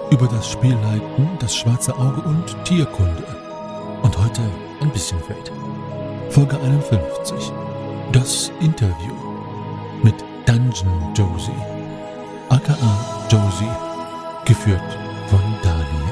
Über das Spielleiten, das schwarze Auge und Tierkunde. Und heute ein bisschen Fate. Folge 51. Das Interview mit Dungeon Josie, aka Josie, geführt von Daniel.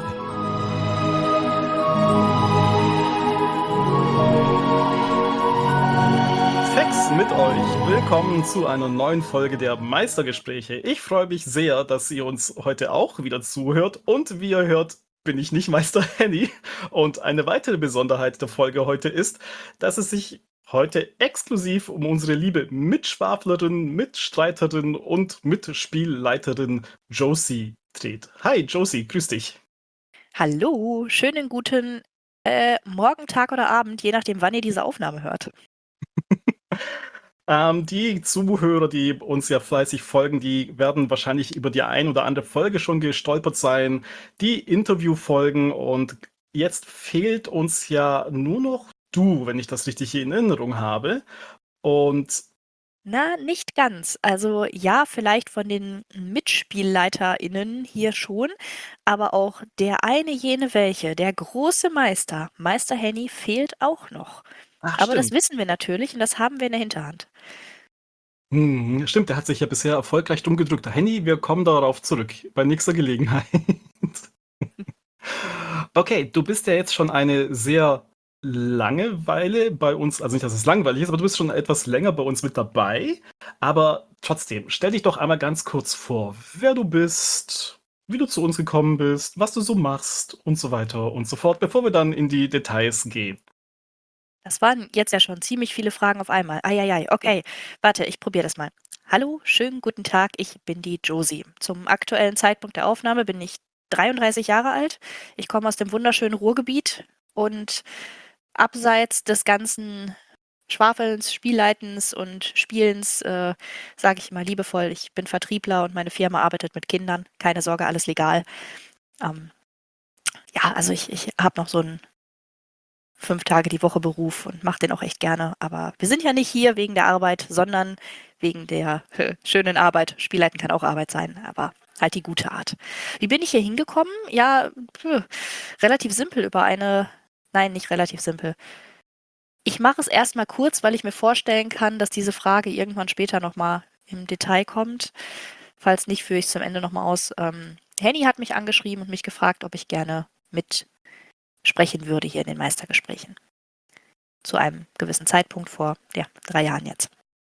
Fex mit euch. Willkommen zu einer neuen Folge der Meistergespräche. Ich freue mich sehr, dass ihr uns heute auch wieder zuhört. Und wie ihr hört, bin ich nicht Meister Henny. Und eine weitere Besonderheit der Folge heute ist, dass es sich heute exklusiv um unsere liebe Mitschwaflerin, Mitstreiterin und Mitspielleiterin Josie dreht. Hi Josie, grüß dich. Hallo, schönen guten Morgen, Tag oder Abend, je nachdem, wann ihr diese Aufnahme hört. Die Zuhörer, die uns ja fleißig folgen, die werden wahrscheinlich über die ein oder andere Folge schon gestolpert sein, die Interviewfolgen, und jetzt fehlt uns ja nur noch du, wenn ich das richtig in Erinnerung habe. Und Na, nicht ganz. Also ja, vielleicht von den MitspielleiterInnen hier schon, aber auch der eine jene welche, der große Meister, Meister Henny, fehlt auch noch. ach, Aber das stimmt. wissen wir natürlich und das haben wir in der Hinterhand. Stimmt, der hat sich ja bisher erfolgreich dumm gedrückt. Henny, wir kommen darauf zurück bei nächster Gelegenheit. Okay, du bist ja jetzt schon eine sehr lange Weile bei uns, also nicht, dass es langweilig ist, aber du bist schon etwas länger bei uns mit dabei. Aber trotzdem, stell dich doch einmal ganz kurz vor, wer du bist, wie du zu uns gekommen bist, was du so machst und so weiter und so fort, bevor wir dann in die Details gehen. Das waren jetzt ja schon ziemlich viele Fragen auf einmal. Eieiei, okay. Warte, ich probiere das mal. Hallo, schönen guten Tag, ich bin die Josie. Zum aktuellen Zeitpunkt der Aufnahme bin ich 33 Jahre alt. Ich komme aus dem wunderschönen Ruhrgebiet und abseits des ganzen Schwafelns, Spielleitens und Spielens sage ich mal liebevoll, ich bin Vertriebler und meine Firma arbeitet mit Kindern. Keine Sorge, alles legal. Ähm, ja, also ich habe noch so einen 5 Tage die Woche Beruf und mache den auch echt gerne. Aber wir sind ja nicht hier wegen der Arbeit, sondern wegen der schönen Arbeit. Spielleiten kann auch Arbeit sein, aber halt die gute Art. Wie bin ich hier hingekommen? Ja, relativ simpel über eine, nein, nicht relativ simpel. Ich mache es erstmal kurz, weil ich mir vorstellen kann, dass diese Frage irgendwann später nochmal im Detail kommt. Falls nicht, führe ich es zum Ende nochmal aus. Henny hat mich angeschrieben und mich gefragt, ob ich gerne mitsprechen würde hier in den Meistergesprächen zu einem gewissen Zeitpunkt vor, ja, 3 Jahren jetzt.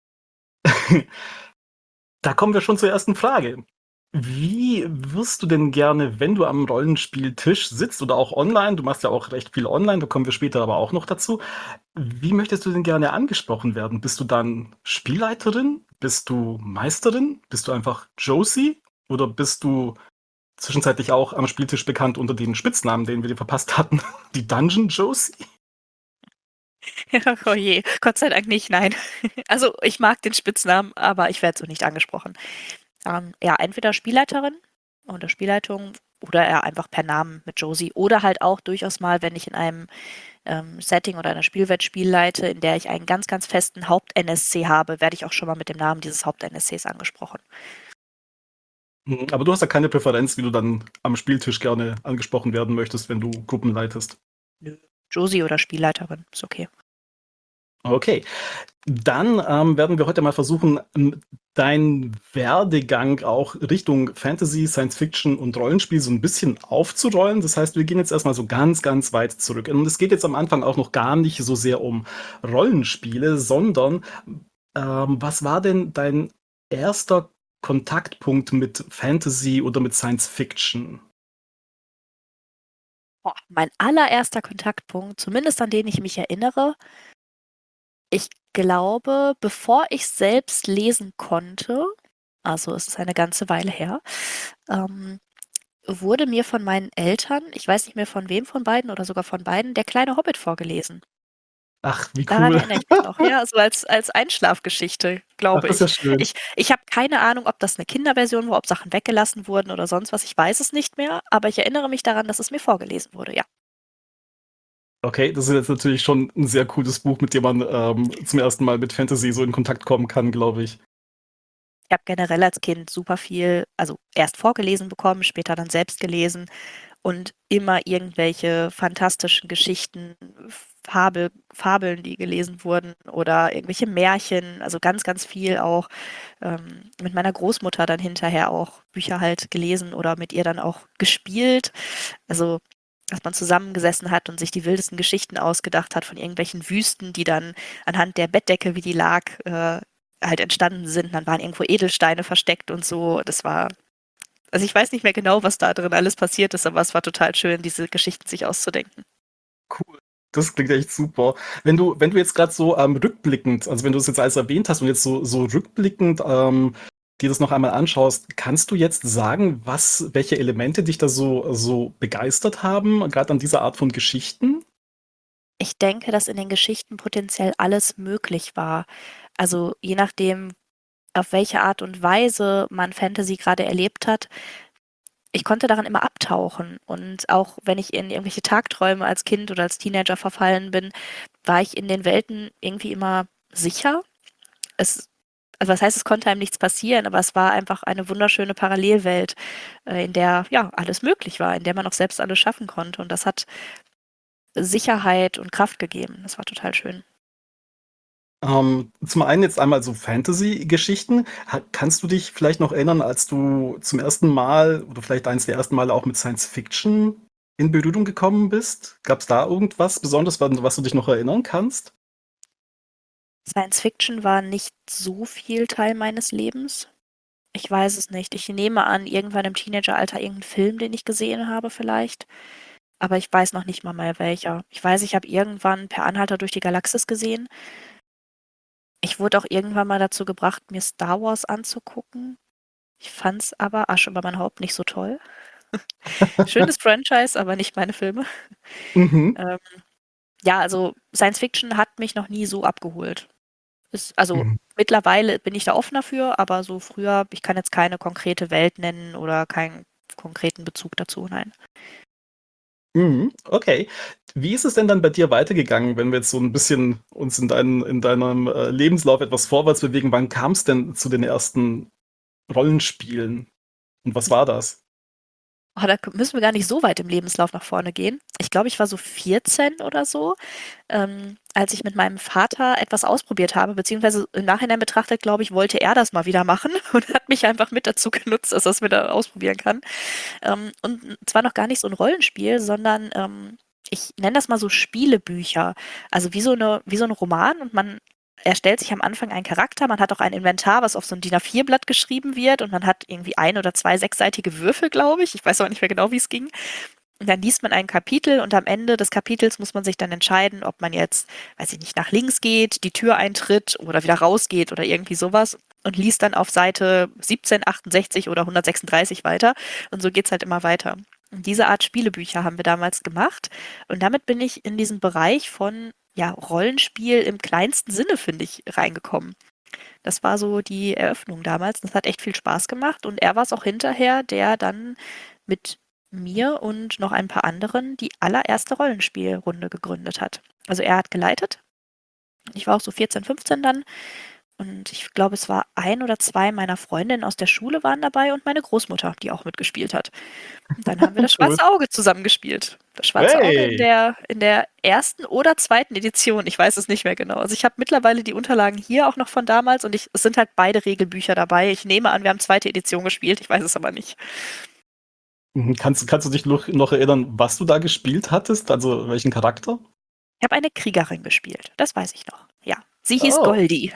Da kommen wir schon zur ersten Frage. Wie wirst du denn gerne, wenn du am Rollenspieltisch sitzt oder auch online, du machst ja auch recht viel online, da kommen wir später aber auch noch dazu, wie möchtest du denn gerne angesprochen werden? Bist du dann Spielleiterin? Bist du Meisterin? Bist du einfach Josie? Oder bist du zwischenzeitlich auch am Spieltisch bekannt unter den Spitznamen, den wir dir verpasst hatten? Die Dungeon Josie? Oh je, Gott sei Dank nicht, nein. Also ich mag den Spitznamen, aber ich werde so nicht angesprochen. Ja, entweder Spielleiterin oder Spielleitung oder eher einfach per Namen mit Josie oder halt auch durchaus mal, wenn ich in einem Setting oder einer Spielwelt Spiel leite, in der ich einen ganz, ganz festen Haupt-NSC habe, werde ich auch schon mal mit dem Namen dieses Haupt-NSCs angesprochen. Aber du hast ja keine Präferenz, wie du dann am Spieltisch gerne angesprochen werden möchtest, wenn du Gruppen leitest. Nö. Josie oder Spielleiterin, ist okay. Okay, dann werden wir heute mal versuchen, deinen Werdegang auch Richtung Fantasy, Science Fiction und Rollenspiel so ein bisschen aufzurollen. Das heißt, wir gehen jetzt erstmal so ganz, ganz weit zurück. Und es geht jetzt am Anfang auch noch gar nicht so sehr um Rollenspiele, sondern was war denn dein erster Kontaktpunkt mit Fantasy oder mit Science Fiction? Boah, mein allererster Kontaktpunkt, zumindest an den ich mich erinnere, ich glaube, bevor ich selbst lesen konnte, also es ist eine ganze Weile her, ähm, wurde mir von meinen Eltern, ich weiß nicht mehr von wem von beiden oder sogar von beiden, der kleine Hobbit vorgelesen. Ach, wie Daran cool. erinnere ich mich noch, ja, so als Einschlafgeschichte, Ach, glaube das ist ja ich. schön. Ich habe keine Ahnung, ob das eine Kinderversion war, ob Sachen weggelassen wurden oder sonst was, ich weiß es nicht mehr, aber ich erinnere mich daran, dass es mir vorgelesen wurde, ja. Okay, das ist jetzt natürlich schon ein sehr cooles Buch, mit dem man zum ersten Mal mit Fantasy so in Kontakt kommen kann, glaube ich. Ich habe generell als Kind super viel, also erst vorgelesen bekommen, später dann selbst gelesen und immer irgendwelche fantastischen Geschichten, Fabeln, die gelesen wurden oder irgendwelche Märchen, also ganz, ganz viel auch mit meiner Großmutter dann hinterher auch Bücher halt gelesen oder mit ihr dann auch gespielt. Also, dass man zusammengesessen hat und sich die wildesten Geschichten ausgedacht hat von irgendwelchen Wüsten, die dann anhand der Bettdecke, wie die lag, halt entstanden sind. Dann waren irgendwo Edelsteine versteckt und so. Das war, also ich weiß nicht mehr genau, was da drin alles passiert ist, aber es war total schön, diese Geschichten sich auszudenken. Cool. Das klingt echt super. Wenn du jetzt gerade so rückblickend, also wenn du es jetzt alles erwähnt hast und jetzt so rückblickend dir das noch einmal anschaust, kannst du jetzt sagen, welche Elemente dich da so begeistert haben, gerade an dieser Art von Geschichten? Ich denke, dass in den Geschichten potenziell alles möglich war. Also je nachdem, auf welche Art und Weise man Fantasy gerade erlebt hat, ich konnte darin immer abtauchen. Und auch wenn ich in irgendwelche Tagträume als Kind oder als Teenager verfallen bin, war ich in den Welten irgendwie immer sicher. Es, also was heißt, es konnte einem nichts passieren, aber es war einfach eine wunderschöne Parallelwelt, in der ja alles möglich war, in der man auch selbst alles schaffen konnte. Und das hat Sicherheit und Kraft gegeben. Das war total schön. Zum einen jetzt einmal so Fantasy-Geschichten. Kannst du dich vielleicht noch erinnern, als du zum ersten Mal oder vielleicht eines der ersten Male auch mit Science Fiction in Berührung gekommen bist? Gab es da irgendwas Besonderes, was du dich noch erinnern kannst? Science Fiction war nicht so viel Teil meines Lebens. Ich weiß es nicht. Ich nehme an, irgendwann im Teenageralter irgendeinen Film, den ich gesehen habe vielleicht. Aber ich weiß noch nicht mal mehr welcher. Ich weiß, ich habe irgendwann Per Anhalter durch die Galaxis gesehen. Ich wurde auch irgendwann mal dazu gebracht, mir Star Wars anzugucken. Ich fand's aber Asche über mein Haupt nicht so toll. Schönes Franchise, aber nicht meine Filme. Mhm. Ähm, ja, also Science Fiction hat mich noch nie so abgeholt. Also Mhm. mittlerweile bin ich da offener für, aber so früher, ich kann jetzt keine konkrete Welt nennen oder keinen konkreten Bezug dazu, nein. Mhm, okay. Wie ist es denn dann bei dir weitergegangen, wenn wir jetzt so ein bisschen uns in deinem Lebenslauf etwas vorwärts bewegen? Wann kam es denn zu den ersten Rollenspielen und was war das? Oh, da müssen wir gar nicht so weit im Lebenslauf nach vorne gehen. Ich glaube, ich war so 14 oder so, als ich mit meinem Vater etwas ausprobiert habe, beziehungsweise im Nachhinein betrachtet, glaube ich, wollte er das mal wieder machen und hat mich einfach mit dazu genutzt, dass er es wieder ausprobieren kann. Und zwar noch gar nicht so ein Rollenspiel, sondern ich nenne das mal so Spielebücher. Also wie so ein Roman und man erstellt sich am Anfang einen Charakter, man hat auch ein Inventar, was auf so ein DIN A4-Blatt geschrieben wird und man hat irgendwie ein oder zwei sechsseitige Würfel, glaube ich. Ich weiß aber nicht mehr genau, wie es ging. Und dann liest man ein Kapitel und am Ende des Kapitels muss man sich dann entscheiden, ob man jetzt, weiß ich nicht, nach links geht, die Tür eintritt oder wieder rausgeht oder irgendwie sowas und liest dann auf Seite 1768 oder 136 weiter. Und so geht's halt immer weiter. Und diese Art Spielebücher haben wir damals gemacht. Und damit bin ich in diesen Bereich von ja, Rollenspiel im kleinsten Sinne, finde ich, reingekommen. Das war so die Eröffnung damals. Das hat echt viel Spaß gemacht. Und er war es auch hinterher, der dann mit mir und noch ein paar anderen die allererste Rollenspielrunde gegründet hat. Also er hat geleitet. Ich war auch so 14, 15 dann. Und ich glaube, es war ein oder zwei meiner Freundinnen aus der Schule waren dabei und meine Großmutter, die auch mitgespielt hat. Und dann haben wir das Cool. Schwarze Auge zusammengespielt. Das Schwarze Auge Hey! in der ersten oder zweiten Edition. Ich weiß es nicht mehr genau. Also ich habe mittlerweile die Unterlagen hier auch noch von damals und es sind halt beide Regelbücher dabei. Ich nehme an, wir haben zweite Edition gespielt. Ich weiß es aber nicht. Mhm, kannst du dich noch erinnern, was du da gespielt hattest? Also welchen Charakter? Ich habe eine Kriegerin gespielt. Das weiß ich noch. Ja. Sie hieß Oh. Goldie.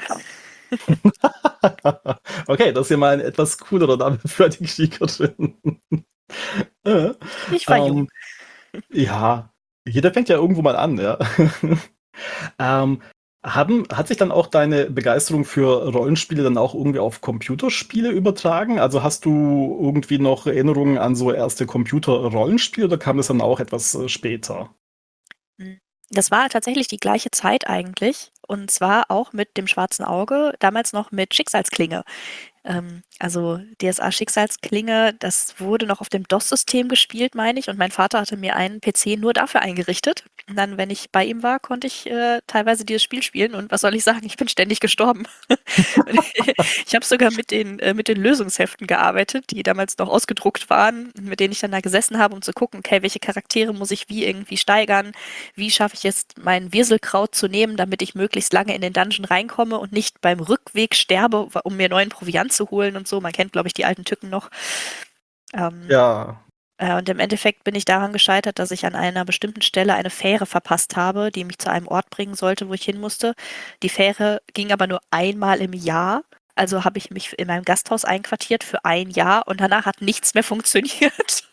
Okay, das ist ja mal ein etwas coolerer Name für die Kriegerin. Äh, Ich war jung. ähm, ja, jeder fängt ja irgendwo mal an, ja. Ähm, hat sich dann auch deine Begeisterung für Rollenspiele dann auch irgendwie auf Computerspiele übertragen? Also hast du irgendwie noch Erinnerungen an so erste Computer-Rollenspiele oder kam das dann auch etwas später? Hm. Das war tatsächlich die gleiche Zeit eigentlich. Und zwar auch mit dem Schwarzen Auge, damals noch mit Schicksalsklinge. Also DSA Schicksalsklinge, das wurde noch auf dem DOS-System gespielt, meine ich, und mein Vater hatte mir einen PC nur dafür eingerichtet. Und dann, wenn ich bei ihm war, konnte ich teilweise dieses Spiel spielen und was soll ich sagen, ich bin ständig gestorben. Ich habe sogar mit den Lösungsheften gearbeitet, die damals noch ausgedruckt waren, mit denen ich dann da gesessen habe, um zu gucken, okay, welche Charaktere muss ich wie irgendwie steigern, wie schaffe ich jetzt mein Wirselkraut zu nehmen, damit ich möglichst lange in den Dungeon reinkomme und nicht beim Rückweg sterbe, um mir neuen Proviant zu holen und so. Man kennt, glaube ich, die alten Tücken noch. Ja. Und im Endeffekt bin ich daran gescheitert, dass ich an einer bestimmten Stelle eine Fähre verpasst habe, die mich zu einem Ort bringen sollte, wo ich hin musste. Die Fähre ging aber nur einmal im Jahr. Also habe ich mich in meinem Gasthaus einquartiert für ein Jahr und danach hat nichts mehr funktioniert.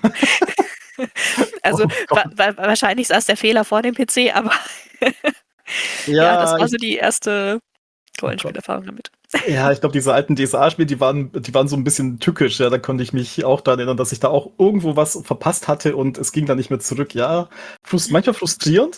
Also Oh Gott. wahrscheinlich saß der Fehler vor dem PC, aber ja, das Ja, war so die erste oh Gott. Rollenspielerfahrung damit. Ja, ich glaube, diese alten DSA-Spiele, die waren so ein bisschen tückisch. Ja, da konnte ich mich auch daran erinnern, dass ich da auch irgendwo was verpasst hatte und es ging dann nicht mehr zurück. Ja, manchmal frustrierend.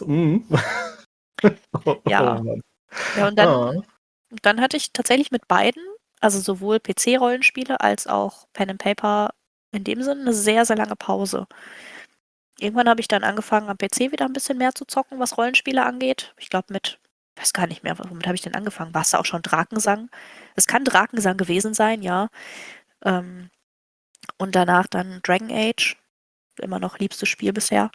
Ja. Mann. Ja, und Ah. dann hatte ich tatsächlich mit beiden, also sowohl PC-Rollenspiele als auch Pen and Paper in dem Sinne, eine sehr, sehr lange Pause. Irgendwann habe ich dann angefangen, am PC wieder ein bisschen mehr zu zocken, was Rollenspiele angeht. Ich glaube weiß gar nicht mehr, womit habe ich denn angefangen? War es da auch schon Drakensang? Es kann Drakensang gewesen sein, ja. Ähm, und danach dann Dragon Age, immer noch liebstes Spiel bisher.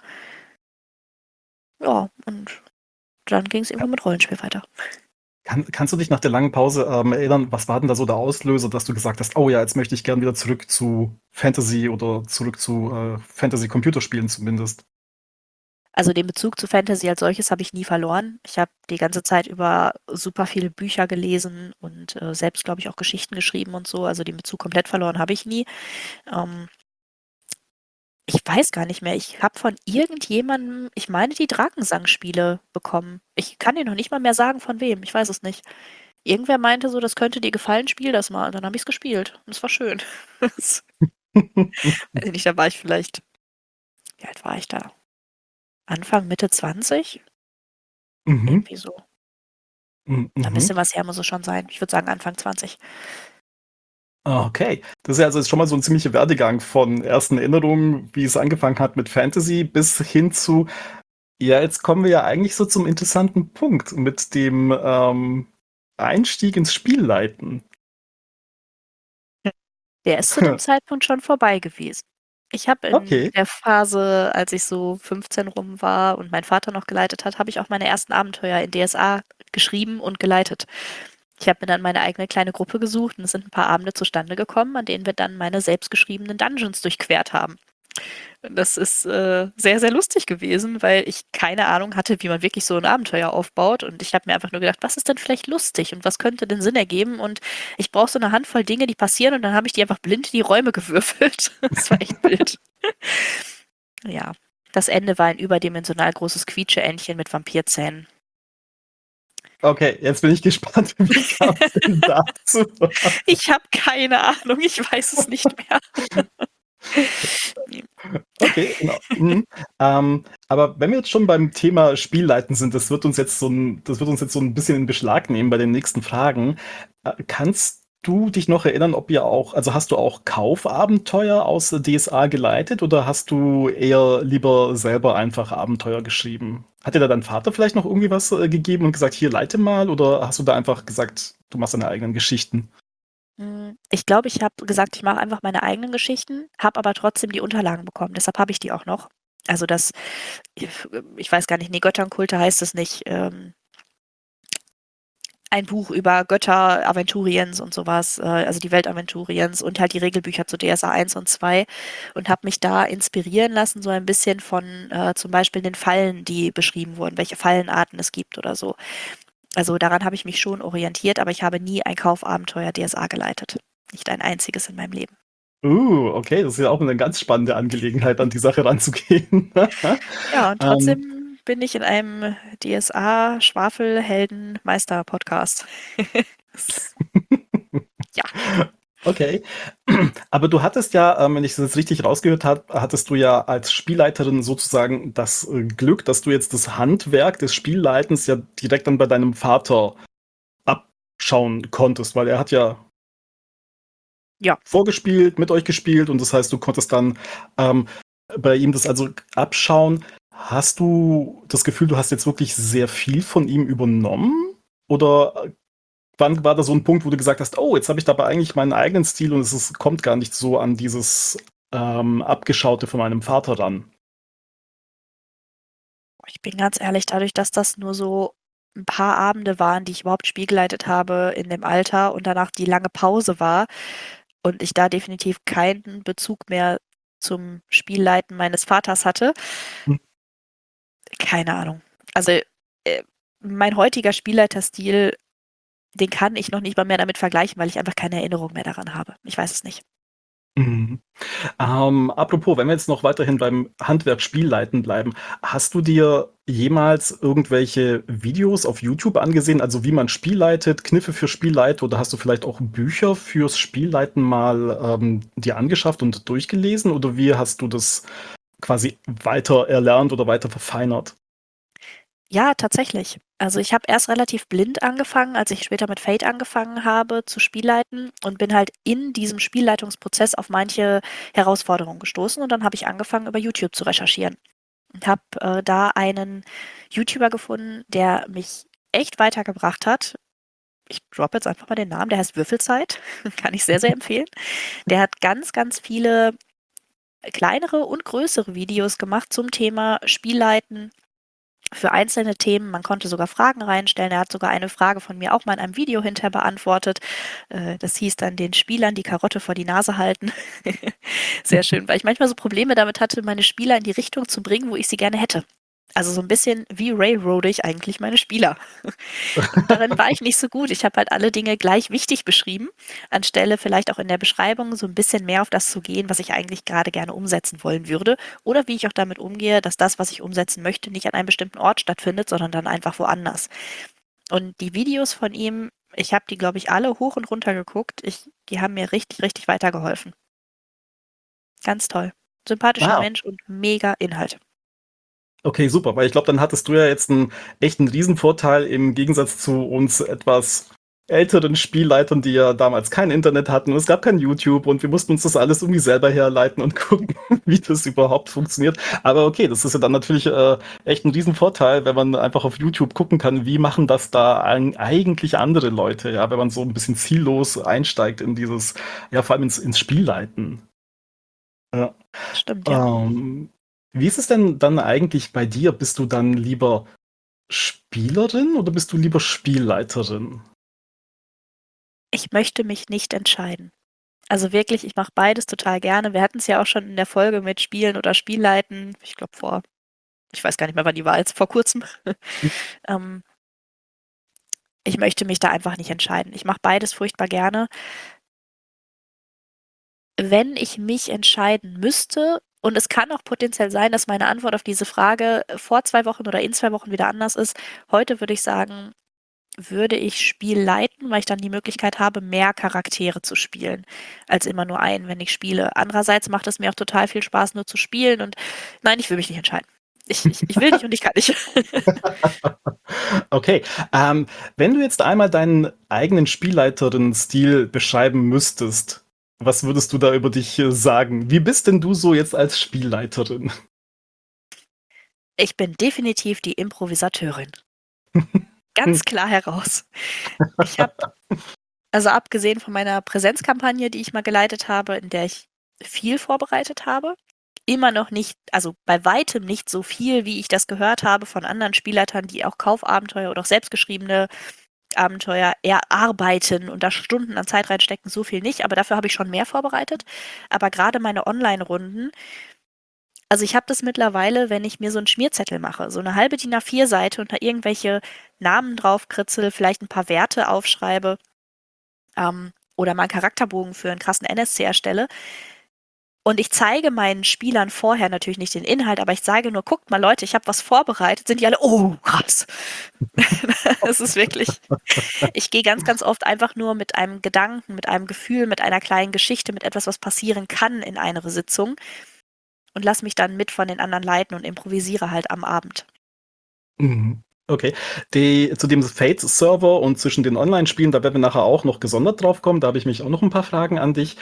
Ja, und dann ging es irgendwann mit Rollenspiel weiter. Kannst du dich nach der langen Pause erinnern, was war denn da so der Auslöser, dass du gesagt hast, oh ja, jetzt möchte ich gern wieder zurück zu Fantasy oder zurück zu Fantasy-Computerspielen zumindest? Also den Bezug zu Fantasy als solches habe ich nie verloren. Ich habe die ganze Zeit über super viele Bücher gelesen und selbst, glaube ich, auch Geschichten geschrieben und so. Also den Bezug komplett verloren habe ich nie. Ähm, Ich weiß gar nicht mehr. Ich habe von irgendjemandem, ich meine, die Drakensang-Spiele bekommen. Ich kann dir noch nicht mal mehr sagen, von wem. Ich weiß es nicht. Irgendwer meinte so, das könnte dir gefallen, spiel das mal. Und dann habe ich es gespielt. Und es war schön. Weiß ich nicht, da war ich vielleicht, wie alt war ich da? Anfang, Mitte 20? Mhm. Irgendwie so. Mhm. Ein bisschen was her muss es schon sein. Ich würde sagen Anfang 20. Okay. Das ist ja also jetzt schon mal so ein ziemlicher Werdegang von ersten Erinnerungen, wie es angefangen hat mit Fantasy, bis hin zu, ja, jetzt kommen wir ja eigentlich so zum interessanten Punkt mit dem Einstieg ins Spielleiten. Der ist zu dem Zeitpunkt schon vorbei gewesen. Ich habe in Okay. der Phase, als ich so 15 rum war und mein Vater noch geleitet hat, habe ich auch meine ersten Abenteuer in DSA geschrieben und geleitet. Ich habe mir dann meine eigene kleine Gruppe gesucht und es sind ein paar Abende zustande gekommen, an denen wir dann meine selbstgeschriebenen Dungeons durchquert haben. Und das ist sehr, sehr lustig gewesen, weil ich keine Ahnung hatte, wie man wirklich so ein Abenteuer aufbaut. Und ich habe mir einfach nur gedacht, was ist denn vielleicht lustig und was könnte denn Sinn ergeben? Und ich brauche so eine Handvoll Dinge, die passieren und dann habe ich die einfach blind in die Räume gewürfelt. Das war echt wild. Ja, das Ende war ein überdimensional großes Quietscheentchen mit Vampirzähnen. Okay, jetzt bin ich gespannt, wie kam es denn dazu? Ich habe keine Ahnung, ich weiß es nicht mehr. Okay, genau. Aber wenn wir jetzt schon beim Thema Spielleiten sind, das wird uns jetzt so ein bisschen in Beschlag nehmen bei den nächsten Fragen. Kannst du dich noch erinnern, also hast du auch Kaufabenteuer aus DSA geleitet oder hast du eher lieber selber einfach Abenteuer geschrieben? Hat dir da dein Vater vielleicht noch irgendwie was gegeben und gesagt, hier leite mal, oder hast du da einfach gesagt, du machst deine eigenen Geschichten? Ich glaube, ich habe gesagt, ich mache einfach meine eigenen Geschichten, habe aber trotzdem die Unterlagen bekommen. Deshalb habe ich die auch noch. Also ich weiß gar nicht, nee, Götternkulte heißt es nicht. Ein Buch über Götter Aventuriens und sowas, also die Welt Aventuriens und halt die Regelbücher zu DSA 1 und 2 und habe mich da inspirieren lassen, so ein bisschen von zum Beispiel den Fallen, die beschrieben wurden, welche Fallenarten es gibt oder so. Also daran habe ich mich schon orientiert, aber ich habe nie ein Kaufabenteuer DSA geleitet. Nicht ein einziges in meinem Leben. Okay, das ist ja auch eine ganz spannende Angelegenheit, an die Sache ranzugehen. Ja, und Ähm, trotzdem bin ich in einem DSA-Schwafelhelden-Meister-Podcast. Ja. Okay. Aber du hattest ja, wenn ich das jetzt richtig rausgehört habe, hattest du ja als Spielleiterin sozusagen das Glück, dass du jetzt das Handwerk des Spielleitens ja direkt dann bei deinem Vater abschauen konntest, weil er hat ja Ja. vorgespielt, mit euch gespielt und das heißt, du konntest dann ähm, bei ihm das also abschauen. Hast du das Gefühl, du hast jetzt wirklich sehr viel von ihm übernommen? Oder wann war da so ein Punkt, wo du gesagt hast, oh, jetzt habe ich dabei eigentlich meinen eigenen Stil und kommt gar nicht so an dieses Abgeschaute von meinem Vater ran? Ich bin ganz ehrlich, dadurch, dass das nur so ein paar Abende waren, die ich überhaupt spielgeleitet habe in dem Alter und danach die lange Pause war und ich da definitiv keinen Bezug mehr zum Spielleiten meines Vaters hatte, Hm. keine Ahnung. Also, mein heutiger Spielleiterstil, den kann ich noch nicht mal mehr damit vergleichen, weil ich einfach keine Erinnerung mehr daran habe. Ich weiß es nicht. Mhm. Apropos, wenn wir jetzt noch weiterhin beim Handwerk Spielleiten bleiben, hast du dir jemals irgendwelche Videos auf YouTube angesehen, also wie man Spiel leitet, Kniffe für Spielleiter oder hast du vielleicht auch Bücher fürs Spielleiten mal dir angeschafft und durchgelesen oder wie hast du das quasi weiter erlernt oder weiter verfeinert? Ja, tatsächlich. Also, ich habe erst relativ blind angefangen, als ich später mit Fate angefangen habe zu Spielleiten und bin halt in diesem Spielleitungsprozess auf manche Herausforderungen gestoßen und dann habe ich angefangen, über YouTube zu recherchieren und habe, da einen YouTuber gefunden, der mich echt weitergebracht hat. Ich droppe jetzt einfach mal den Namen, der heißt Würfelzeit, kann ich sehr, sehr empfehlen. Der hat ganz, ganz viele kleinere und größere Videos gemacht zum Thema Spielleiten für einzelne Themen. Man konnte sogar Fragen reinstellen. Er hat sogar eine Frage von mir auch mal in einem Video hinterher beantwortet. Das hieß dann den Spielern die Karotte vor die Nase halten. Sehr schön, weil ich manchmal so Probleme damit hatte, meine Spieler in die Richtung zu bringen, wo ich sie gerne hätte. Also so ein bisschen wie railroade ich eigentlich meine Spieler. Und darin war ich nicht so gut. Ich habe halt alle Dinge gleich wichtig beschrieben, anstelle vielleicht auch in der Beschreibung so ein bisschen mehr auf das zu gehen, was ich eigentlich gerade gerne umsetzen wollen würde. Oder wie ich auch damit umgehe, dass das, was ich umsetzen möchte, nicht an einem bestimmten Ort stattfindet, sondern dann einfach woanders. Und die Videos von ihm, ich habe die, glaube ich, alle hoch und runter geguckt. Die haben mir richtig, richtig weitergeholfen. Ganz toll. Sympathischer Ah, Mensch und mega Inhalt. okay, super, weil ich glaube, dann hattest du ja jetzt einen echten Riesenvorteil im Gegensatz zu uns etwas älteren Spielleitern, die ja damals kein Internet hatten und es gab kein YouTube und wir mussten uns das alles irgendwie selber herleiten und gucken, wie das überhaupt funktioniert. Aber okay, das ist ja dann natürlich echt ein Riesenvorteil, wenn man einfach auf YouTube gucken kann, wie machen das da eigentlich andere Leute, ja, wenn man so ein bisschen ziellos einsteigt in dieses, ja, vor allem ins Spielleiten. Ja. Stimmt, ja. Ähm, Wie ist es denn dann eigentlich bei dir? Bist du dann lieber Spielerin oder bist du lieber Spielleiterin? Ich möchte mich nicht entscheiden. Also wirklich, ich mache beides total gerne. Wir hatten es ja auch schon in der Folge mit Spielen oder Spielleiten. Ich glaube ich weiß gar nicht mehr, wann die war, jetzt vor kurzem. Ähm, ich möchte mich da einfach nicht entscheiden. Ich mache beides furchtbar gerne. Wenn ich mich entscheiden müsste, und es kann auch potenziell sein, dass meine Antwort auf diese Frage vor 2 Wochen oder in 2 Wochen wieder anders ist. Heute würde ich sagen, würde ich Spiel leiten, weil ich dann die Möglichkeit habe, mehr Charaktere zu spielen, als immer nur einen, wenn ich spiele. Andererseits macht es mir auch total viel Spaß, nur zu spielen und nein, ich will mich nicht entscheiden. Ich will nicht und ich kann nicht. Okay, wenn du jetzt einmal deinen eigenen Spielleiterin-Stil beschreiben müsstest, was würdest du da über dich sagen? Wie bist denn du so jetzt als Spielleiterin? Ich bin definitiv die Improvisateurin. Ganz klar heraus. Ich habe, also abgesehen von meiner Präsenzkampagne, die ich mal geleitet habe, in der ich viel vorbereitet habe, immer noch nicht, also bei weitem nicht so viel, wie ich das gehört habe von anderen Spielleitern, die auch Kaufabenteuer oder auch selbstgeschriebene Abenteuer erarbeiten und da Stunden an Zeit reinstecken, so viel nicht, aber dafür habe ich schon mehr vorbereitet. Aber gerade meine Online-Runden, also ich habe das mittlerweile, wenn ich mir so einen Schmierzettel mache, so eine halbe DIN A4-Seite und da irgendwelche Namen drauf kritzel, vielleicht ein paar Werte aufschreibe, oder mal einen Charakterbogen für einen krassen NSC erstelle. Und ich zeige meinen Spielern vorher natürlich nicht den Inhalt, aber ich sage nur, guckt mal Leute, ich habe was vorbereitet, sind die alle, oh, krass. Es ist wirklich, ich gehe ganz, ganz oft einfach nur mit einem Gedanken, mit einem Gefühl, mit einer kleinen Geschichte, mit etwas, was passieren kann in eine Sitzung und lasse mich dann mit von den anderen leiten und improvisiere halt am Abend. Mhm. Okay. Zu dem Fate-Server und zwischen den Online-Spielen, da werden wir nachher auch noch gesondert drauf kommen. Da habe ich mich auch noch ein paar Fragen an dich.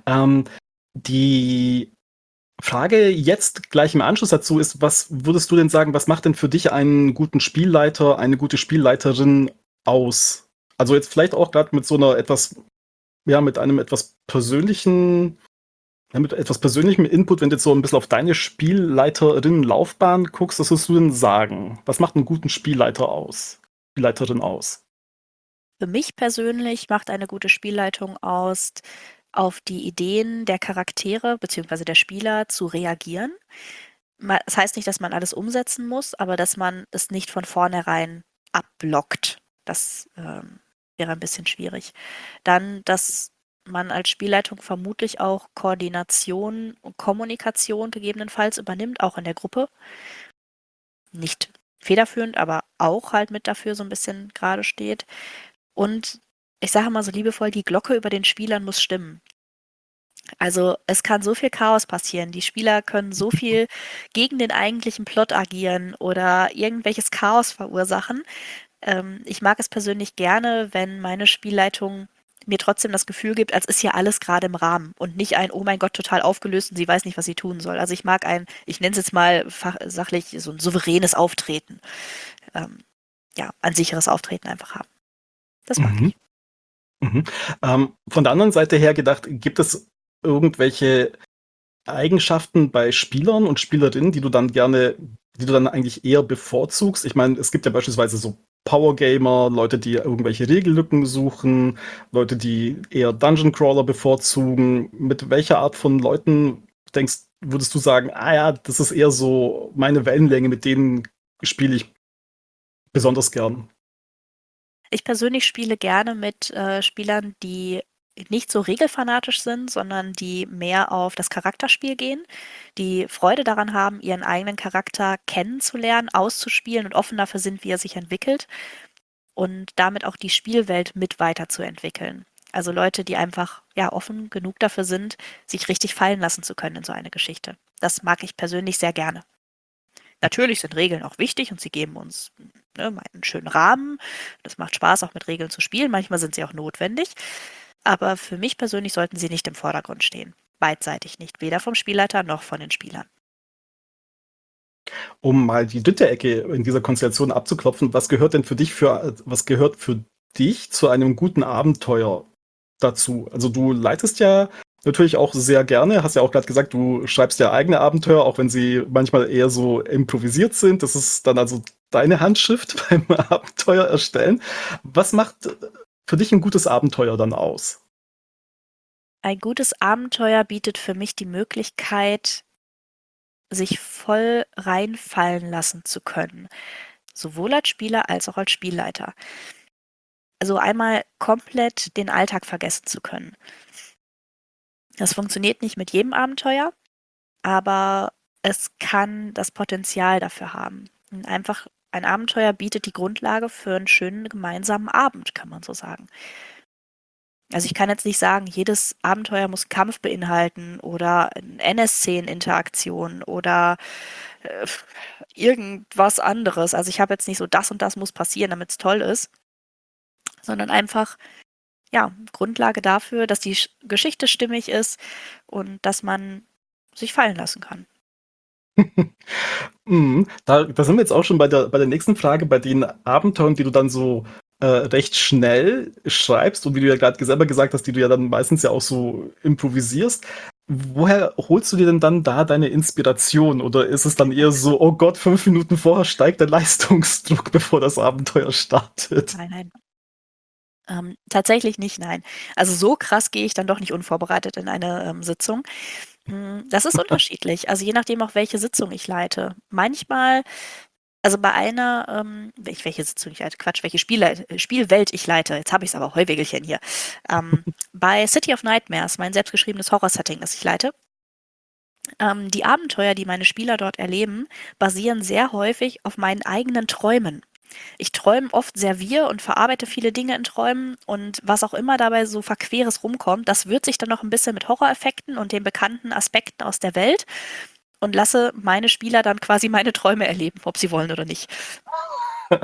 Die Frage jetzt gleich im Anschluss dazu ist, was würdest du denn sagen, was macht denn für dich einen guten Spielleiter, eine gute Spielleiterin aus? Also jetzt vielleicht auch gerade mit so einer etwas, ja, mit einem etwas persönlichen, ja, mit etwas persönlichem Input, wenn du jetzt so ein bisschen auf deine Spielleiterinnenlaufbahn guckst, was würdest du denn sagen? Was macht einen guten Spielleiter aus? Spielleiterin aus? Für mich persönlich macht eine gute Spielleitung aus, auf die Ideen der Charaktere bzw. der Spieler zu reagieren. Das heißt nicht, dass man alles umsetzen muss, aber dass man es nicht von vornherein abblockt. Das wäre ein bisschen schwierig. Dann, dass man als Spielleitung vermutlich auch Koordination und Kommunikation gegebenenfalls übernimmt, auch in der Gruppe. Nicht federführend, aber auch halt mit dafür so ein bisschen gerade steht. Und ich sage mal so liebevoll, die Glocke über den Spielern muss stimmen. Also es kann so viel Chaos passieren. Die Spieler können so viel gegen den eigentlichen Plot agieren oder irgendwelches Chaos verursachen. Ich mag es persönlich gerne, wenn meine Spielleitung mir trotzdem das Gefühl gibt, als ist hier alles gerade im Rahmen und nicht ein, oh mein Gott, total aufgelöst und sie weiß nicht, was sie tun soll. Also ich mag ich nenne es jetzt mal sachlich, so ein souveränes Auftreten. Ja, ein sicheres Auftreten einfach haben. Das mag Mhm. ich. Mhm. Von der anderen Seite her gedacht, gibt es irgendwelche Eigenschaften bei Spielern und Spielerinnen, die du dann eigentlich eher bevorzugst? Ich meine, es gibt ja beispielsweise so Power-Gamer, Leute, die irgendwelche Regellücken suchen, Leute, die eher Dungeon Crawler bevorzugen. Mit welcher Art von Leuten würdest du sagen, ah ja, das ist eher so meine Wellenlänge, mit denen spiele ich besonders gern? Ich persönlich spiele gerne mit Spielern, die nicht so regelfanatisch sind, sondern die mehr auf das Charakterspiel gehen, die Freude daran haben, ihren eigenen Charakter kennenzulernen, auszuspielen und offen dafür sind, wie er sich entwickelt und damit auch die Spielwelt mit weiterzuentwickeln. Also Leute, die einfach ja offen genug dafür sind, sich richtig fallen lassen zu können in so eine Geschichte. Das mag ich persönlich sehr gerne. Natürlich sind Regeln auch wichtig und sie geben uns mal einen schönen Rahmen. Das macht Spaß, auch mit Regeln zu spielen. Manchmal sind sie auch notwendig. Aber für mich persönlich sollten sie nicht im Vordergrund stehen. Beidseitig nicht. Weder vom Spielleiter noch von den Spielern. Um mal die dritte Ecke in dieser Konstellation abzuklopfen, was gehört für dich zu einem guten Abenteuer dazu? Also du leitest ja natürlich auch sehr gerne, hast ja auch gerade gesagt, du schreibst ja eigene Abenteuer, auch wenn sie manchmal eher so improvisiert sind. Das ist dann also deine Handschrift beim Abenteuer erstellen. Was macht für dich ein gutes Abenteuer dann aus? Ein gutes Abenteuer bietet für mich die Möglichkeit, sich voll reinfallen lassen zu können. Sowohl als Spieler als auch als Spielleiter. Also einmal komplett den Alltag vergessen zu können. Das funktioniert nicht mit jedem Abenteuer, aber es kann das Potenzial dafür haben. Und einfach ein Abenteuer bietet die Grundlage für einen schönen gemeinsamen Abend, kann man so sagen. Also ich kann jetzt nicht sagen, jedes Abenteuer muss einen Kampf beinhalten oder eine NSC-Interaktion oder äh, irgendwas anderes. Also ich habe jetzt nicht so, das und das muss passieren, damit es toll ist, sondern einfach, ja, Grundlage dafür, dass die Geschichte stimmig ist und dass man sich fallen lassen kann. Mhm. Da sind wir jetzt auch schon bei der nächsten Frage, bei den Abenteuern, die du dann so recht schnell schreibst und wie du ja gerade selber gesagt hast, die du ja dann meistens ja auch so improvisierst. Woher holst du dir denn dann da deine Inspiration? Oder ist es dann eher so, oh Gott, 5 Minuten vorher steigt der Leistungsdruck, bevor das Abenteuer startet? Nein, nein. Tatsächlich nicht, nein. Also so krass gehe ich dann doch nicht unvorbereitet in eine Sitzung. Das ist unterschiedlich. Also je nachdem auch, welche Sitzung ich leite. Manchmal, also bei einer, welche Sitzung ich leite, Quatsch, welche Spielwelt ich leite, jetzt habe ich es aber, Heuwegelchen hier. Bei City of Nightmares, mein selbstgeschriebenes Horror-Setting, das ich leite, die Abenteuer, die meine Spieler dort erleben, basieren sehr häufig auf meinen eigenen Träumen. Ich träume oft sehr wirr und verarbeite viele Dinge in Träumen und was auch immer dabei so Verqueres rumkommt, das wird sich dann noch ein bisschen mit Horroreffekten und den bekannten Aspekten aus der Welt und lasse meine Spieler dann quasi meine Träume erleben, ob sie wollen oder nicht.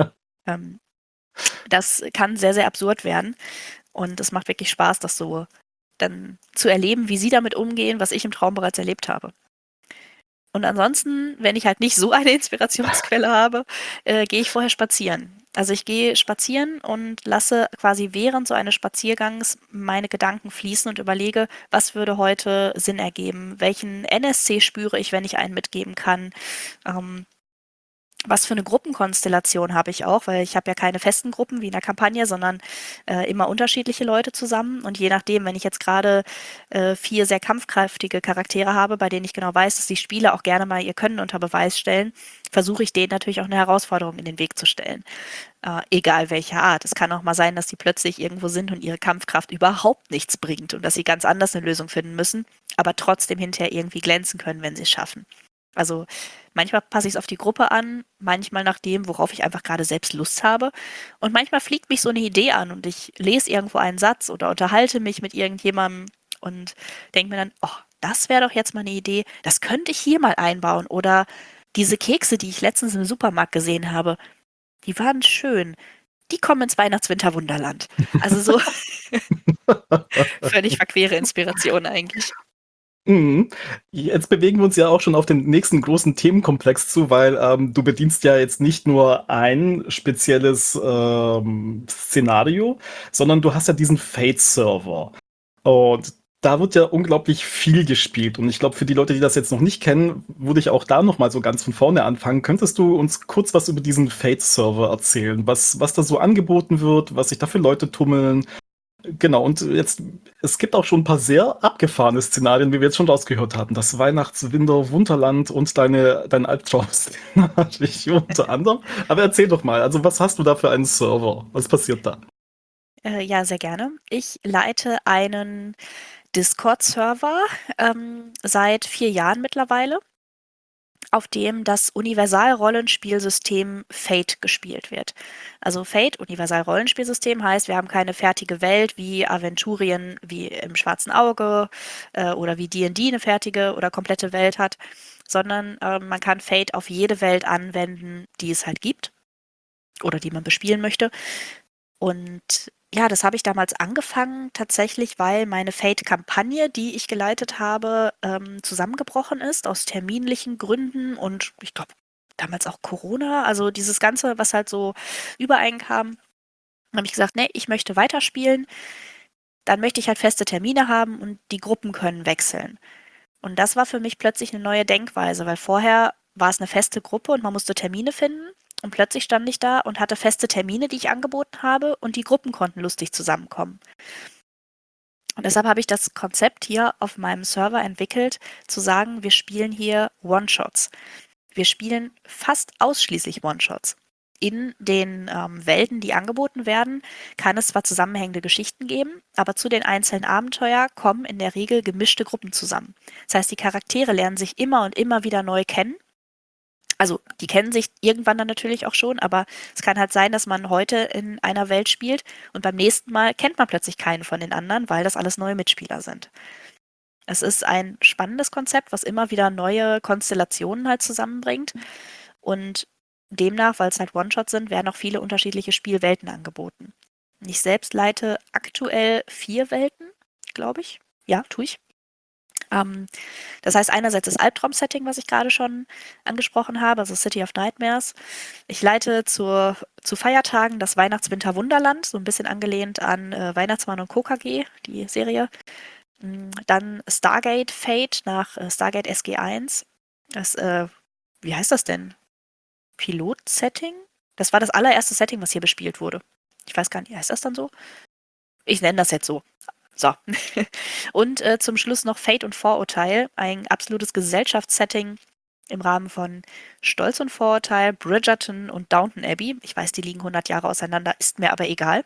Ähm, Das kann sehr, sehr absurd werden. Und es macht wirklich Spaß, das so dann zu erleben, wie sie damit umgehen, was ich im Traum bereits erlebt habe. Und ansonsten, wenn ich halt nicht so eine Inspirationsquelle habe, gehe ich vorher spazieren. Also ich gehe spazieren und lasse quasi während so eines Spaziergangs meine Gedanken fließen und überlege, was würde heute Sinn ergeben? Welchen NSC spüre ich, wenn ich einen mitgeben kann? Ähm, Was für eine Gruppenkonstellation habe ich auch, weil ich habe ja keine festen Gruppen wie in der Kampagne, sondern immer unterschiedliche Leute zusammen. Und je nachdem, wenn ich jetzt gerade 4 sehr kampfkräftige Charaktere habe, bei denen ich genau weiß, dass die Spieler auch gerne mal ihr Können unter Beweis stellen, versuche ich denen natürlich auch eine Herausforderung in den Weg zu stellen. Egal welcher Art. Es kann auch mal sein, dass die plötzlich irgendwo sind und ihre Kampfkraft überhaupt nichts bringt und dass sie ganz anders eine Lösung finden müssen, aber trotzdem hinterher irgendwie glänzen können, wenn sie es schaffen. Also manchmal passe ich es auf die Gruppe an, manchmal nach dem, worauf ich einfach gerade selbst Lust habe. Und manchmal fliegt mich so eine Idee an und ich lese irgendwo einen Satz oder unterhalte mich mit irgendjemandem und denke mir dann, oh, das wäre doch jetzt mal eine Idee, das könnte ich hier mal einbauen. Oder diese Kekse, die ich letztens im Supermarkt gesehen habe, die waren schön. Die kommen ins Weihnachts-Winter-Wunderland. Also so völlig verquere Inspiration eigentlich. Mhm. Jetzt bewegen wir uns ja auch schon auf den nächsten großen Themenkomplex zu, weil du bedienst ja jetzt nicht nur ein spezielles Szenario, sondern du hast ja diesen Fate-Server. Und da wird ja unglaublich viel gespielt. Und ich glaube, für die Leute, die das jetzt noch nicht kennen, würde ich auch da noch mal so ganz von vorne anfangen. Könntest du uns kurz was über diesen Fate-Server erzählen? Was da so angeboten wird, was sich da für Leute tummeln? Genau, und jetzt, es gibt auch schon ein paar sehr abgefahrene Szenarien, wie wir jetzt schon rausgehört hatten. Das Weihnachts-Winter-Wunderland und dein Albtraum-Szenario unter anderem. Aber erzähl doch mal, also was hast du da für einen Server? Was passiert da? Ja, sehr gerne. Ich leite einen Discord-Server seit 4 Jahren mittlerweile, auf dem das Universal-Rollenspielsystem Fate gespielt wird. Also Fate, Universal-Rollenspielsystem, heißt, wir haben keine fertige Welt wie Aventurien, wie im Schwarzen Auge oder wie D&D eine fertige oder komplette Welt hat, sondern man kann Fate auf jede Welt anwenden, die es halt gibt oder die man bespielen möchte. Und ja, das habe ich damals angefangen, tatsächlich, weil meine Fate-Kampagne, die ich geleitet habe, zusammengebrochen ist aus terminlichen Gründen und ich glaube damals auch Corona, also dieses Ganze, was halt so übereinkam. Dann habe ich gesagt, nee, ich möchte weiterspielen, dann möchte ich halt feste Termine haben und die Gruppen können wechseln. Und das war für mich plötzlich eine neue Denkweise, weil vorher war es eine feste Gruppe und man musste Termine finden. Und plötzlich stand ich da und hatte feste Termine, die ich angeboten habe, und die Gruppen konnten lustig zusammenkommen. Und deshalb habe ich das Konzept hier auf meinem Server entwickelt, zu sagen, wir spielen hier One-Shots. Wir spielen fast ausschließlich One-Shots. In den Welten, die angeboten werden, kann es zwar zusammenhängende Geschichten geben, aber zu den einzelnen Abenteuer kommen in der Regel gemischte Gruppen zusammen. Das heißt, die Charaktere lernen sich immer und immer wieder neu kennen. Also, die kennen sich irgendwann dann natürlich auch schon, aber es kann halt sein, dass man heute in einer Welt spielt und beim nächsten Mal kennt man plötzlich keinen von den anderen, weil das alles neue Mitspieler sind. Es ist ein spannendes Konzept, was immer wieder neue Konstellationen halt zusammenbringt. Und demnach, weil es halt One-Shots sind, werden auch viele unterschiedliche Spielwelten angeboten. Ich selbst leite aktuell 4 Welten, glaube ich. Ja, tue ich. Das heißt einerseits das Albtraum-Setting, was ich gerade schon angesprochen habe, also City of Nightmares. Ich leite zu Feiertagen das Weihnachts-Winter-Wunderland, so ein bisschen angelehnt an Weihnachtsmann und KKG, die Serie. Dann Stargate Fate nach Stargate SG-1. Das, wie heißt das denn? Pilot-Setting? Das war das allererste Setting, was hier bespielt wurde. Ich weiß gar nicht, heißt das dann so? Ich nenne das jetzt so. So. Und zum Schluss noch Fate und Vorurteil, ein absolutes Gesellschaftssetting im Rahmen von Stolz und Vorurteil, Bridgerton und Downton Abbey. Ich weiß, die liegen 100 Jahre auseinander, ist mir aber egal.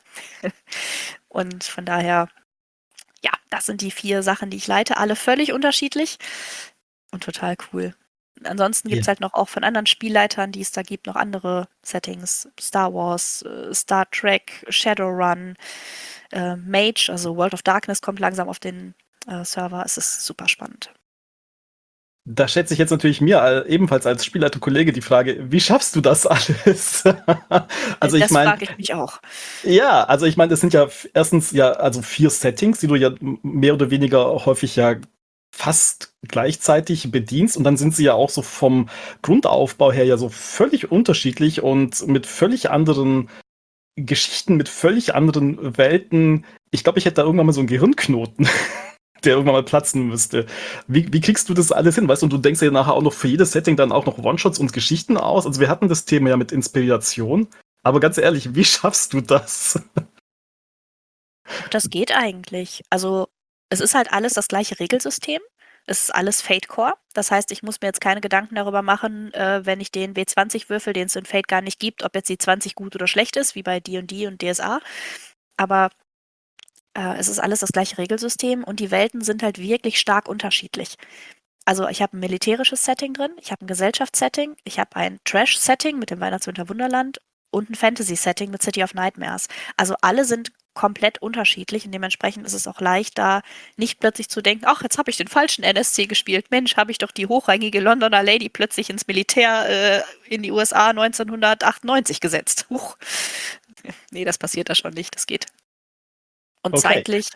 Und von daher, ja, das sind die 4 Sachen, die ich leite, alle völlig unterschiedlich und total cool. Ansonsten gibt es Ja. halt noch auch von anderen Spielleitern, die es da gibt, noch andere Settings. Star Wars, Star Trek, Shadowrun, Mage, also World of Darkness kommt langsam auf den Server. Es ist super spannend. Da schätze ich jetzt natürlich mir ebenfalls als Spielleiter-Kollege die Frage, wie schaffst du das alles? Also ich Das meine, frage ich mich auch. ja, also ich meine, das sind ja erstens ja also 4 Settings, die du ja mehr oder weniger häufig ja fast gleichzeitig bedienst und dann sind sie ja auch so vom Grundaufbau her ja so völlig unterschiedlich und mit völlig anderen Geschichten, mit völlig anderen Welten. Ich glaube, ich hätte da irgendwann mal so einen Gehirnknoten, der irgendwann mal platzen müsste. Wie kriegst du das alles hin, weißt du? Und du denkst ja nachher auch noch für jedes Setting dann auch noch One-Shots und Geschichten aus. Also wir hatten das Thema ja mit Inspiration. Aber ganz ehrlich, wie schaffst du das? Ach, das geht eigentlich. Also, es ist halt alles das gleiche Regelsystem. Es ist alles Fate Core. Das heißt, ich muss mir jetzt keine Gedanken darüber machen, wenn ich den W20 würfel, den es in Fate gar nicht gibt, ob jetzt die 20 gut oder schlecht ist, wie bei D&D und DSA. Aber es ist alles das gleiche Regelsystem und die Welten sind halt wirklich stark unterschiedlich. Also ich habe ein militärisches Setting drin, ich habe ein Gesellschaftssetting, ich habe ein Trash-Setting mit dem Weihnachtswinter Wunderland und ein Fantasy-Setting mit City of Nightmares. Also alle sind komplett unterschiedlich und dementsprechend ist es auch leicht, da nicht plötzlich zu denken, ach, jetzt habe ich den falschen NSC gespielt. Mensch, habe ich doch die hochrangige Londoner Lady plötzlich ins Militär in die USA 1998 gesetzt. Huch. Nee, das passiert da schon nicht, das geht. Und Okay. zeitlich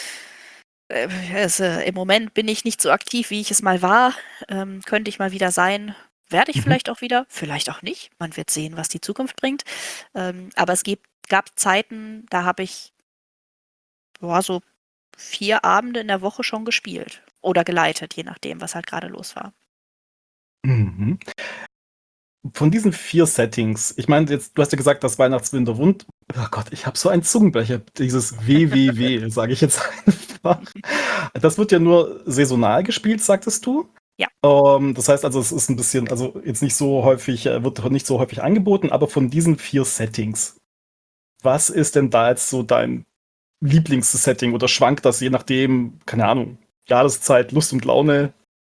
im Moment bin ich nicht so aktiv, wie ich es mal war. Könnte ich mal wieder sein. Werde ich Mhm. vielleicht auch wieder, vielleicht auch nicht. Man wird sehen, was die Zukunft bringt. Aber es gab Zeiten, da habe ich so 4 Abende in der Woche schon gespielt oder geleitet, je nachdem, was halt gerade los war. Mhm. Von diesen 4 Settings, ich meine, jetzt, du hast ja gesagt, das Weihnachtswinter Wund. Oh Gott, ich habe so einen Zungenbrecher, dieses WWW, sage ich jetzt einfach. Das wird ja nur saisonal gespielt, sagtest du? Ja. Das heißt also, es ist ein bisschen, also jetzt nicht so häufig, wird nicht so häufig angeboten, aber von diesen 4 Settings, was ist denn da jetzt so dein Lieblingssetting oder schwankt das je nachdem, keine Ahnung, Jahreszeit, Lust und Laune?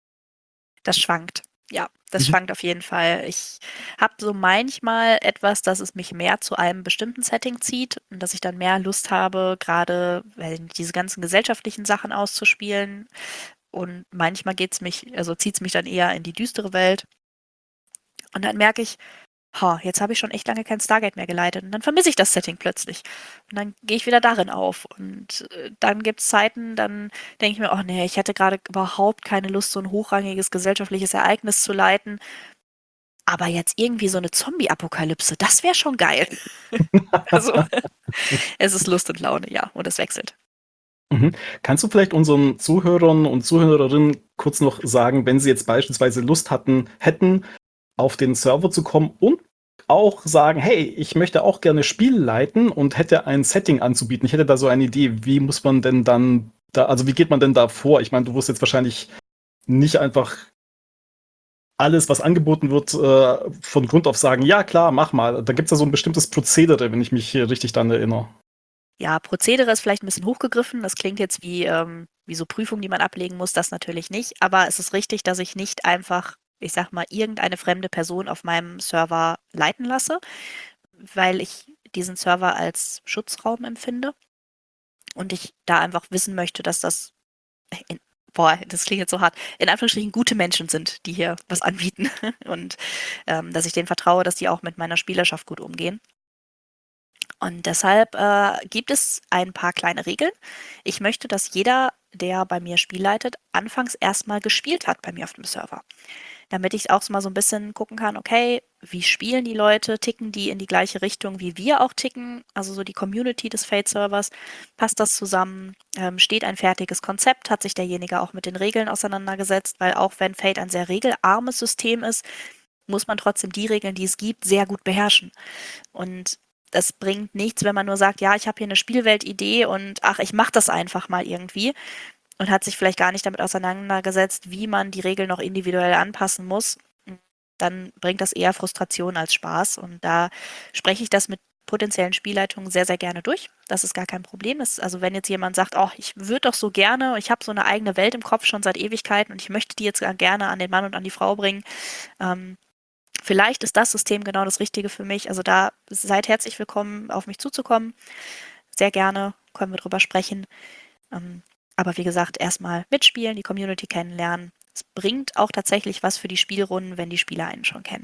Das schwankt. Ja, das Mhm. schwankt auf jeden Fall. Ich habe so manchmal etwas, dass es mich mehr zu einem bestimmten Setting zieht und dass ich dann mehr Lust habe, gerade diese ganzen gesellschaftlichen Sachen auszuspielen. Und manchmal zieht es mich dann eher in die düstere Welt. Und dann merke ich, jetzt habe ich schon echt lange kein Stargate mehr geleitet. Und dann vermisse ich das Setting plötzlich. Und dann gehe ich wieder darin auf. Und dann gibt es Zeiten, dann denke ich mir, oh nee, ich hätte gerade überhaupt keine Lust, so ein hochrangiges gesellschaftliches Ereignis zu leiten. Aber jetzt irgendwie so eine Zombie-Apokalypse, das wäre schon geil. Also, es ist Lust und Laune, ja. Und es wechselt. Mhm. Kannst du vielleicht unseren Zuhörern und Zuhörerinnen kurz noch sagen, wenn sie jetzt beispielsweise Lust hätten, auf den Server zu kommen und auch sagen, hey, ich möchte auch gerne Spiel leiten und hätte ein Setting anzubieten. Ich hätte da so eine Idee. Wie muss man denn dann da, also wie geht man denn da vor? Ich meine, du wirst jetzt wahrscheinlich nicht einfach alles, was angeboten wird, von Grund auf sagen, ja klar, mach mal. Da gibt es ja so ein bestimmtes Prozedere, wenn ich mich hier richtig dann erinnere. Ja, Prozedere ist vielleicht ein bisschen hochgegriffen. Das klingt jetzt wie so Prüfungen, die man ablegen muss, das natürlich nicht. Aber es ist richtig, dass ich nicht einfach, ich sag mal, irgendeine fremde Person auf meinem Server leiten lasse, weil ich diesen Server als Schutzraum empfinde und ich da einfach wissen möchte, dass in, das klingt jetzt so hart, in Anführungsstrichen gute Menschen sind, die hier was anbieten und dass ich denen vertraue, dass die auch mit meiner Spielerschaft gut umgehen. Und deshalb gibt es ein paar kleine Regeln. Ich möchte, dass jeder, der bei mir Spiel leitet, anfangs erstmal gespielt hat bei mir auf dem Server. Damit ich auch mal so ein bisschen gucken kann, okay, wie spielen die Leute? Ticken die in die gleiche Richtung, wie wir auch ticken? Also so die Community des Fate-Servers. Passt das zusammen? Steht ein fertiges Konzept? Hat sich derjenige auch mit den Regeln auseinandergesetzt? Weil auch wenn Fate ein sehr regelarmes System ist, muss man trotzdem die Regeln, die es gibt, sehr gut beherrschen. Und das bringt nichts, wenn man nur sagt, ja, ich habe hier eine Spielweltidee und ach, ich mache das einfach mal irgendwie und hat sich vielleicht gar nicht damit auseinandergesetzt, wie man die Regeln noch individuell anpassen muss. Dann bringt das eher Frustration als Spaß. Und da spreche ich das mit potenziellen Spielleitungen sehr, sehr gerne durch. Das ist gar kein Problem. Also wenn jetzt jemand sagt, oh, ich würde doch so gerne, ich habe so eine eigene Welt im Kopf schon seit Ewigkeiten und ich möchte die jetzt gerne an den Mann und an die Frau bringen, vielleicht ist das System genau das Richtige für mich. Also da seid herzlich willkommen, auf mich zuzukommen. Sehr gerne können wir drüber sprechen. Aber wie gesagt, erstmal mitspielen, die Community kennenlernen. Es bringt auch tatsächlich was für die Spielrunden, wenn die Spieler einen schon kennen.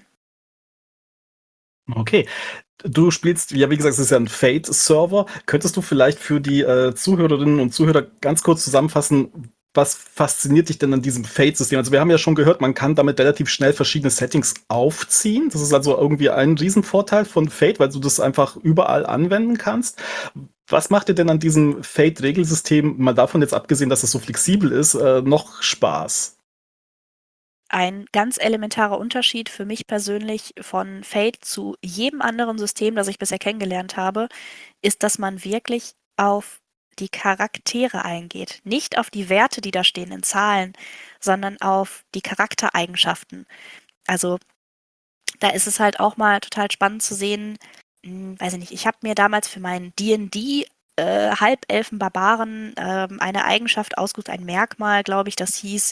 Okay. Du spielst, ja, wie gesagt, es ist ja ein Fate-Server. Könntest du vielleicht für die Zuhörerinnen und Zuhörer ganz kurz zusammenfassen, was fasziniert dich denn an diesem Fate-System? Also wir haben ja schon gehört, man kann damit relativ schnell verschiedene Settings aufziehen. Das ist also irgendwie ein Riesenvorteil von Fate, weil du das einfach überall anwenden kannst. Was macht dir denn an diesem Fate-Regelsystem, mal davon jetzt abgesehen, dass es so flexibel ist, noch Spaß? Ein ganz elementarer Unterschied für mich persönlich von Fate zu jedem anderen System, das ich bisher kennengelernt habe, ist, dass man wirklich auf die Charaktere eingeht. Nicht auf die Werte, die da stehen in Zahlen, sondern auf die Charaktereigenschaften. Also da ist es halt auch mal total spannend zu sehen, weiß ich nicht, ich habe mir damals für meinen D&D Halbelfen-Barbaren eine Eigenschaft ausgesucht, ein Merkmal, glaube ich, das hieß,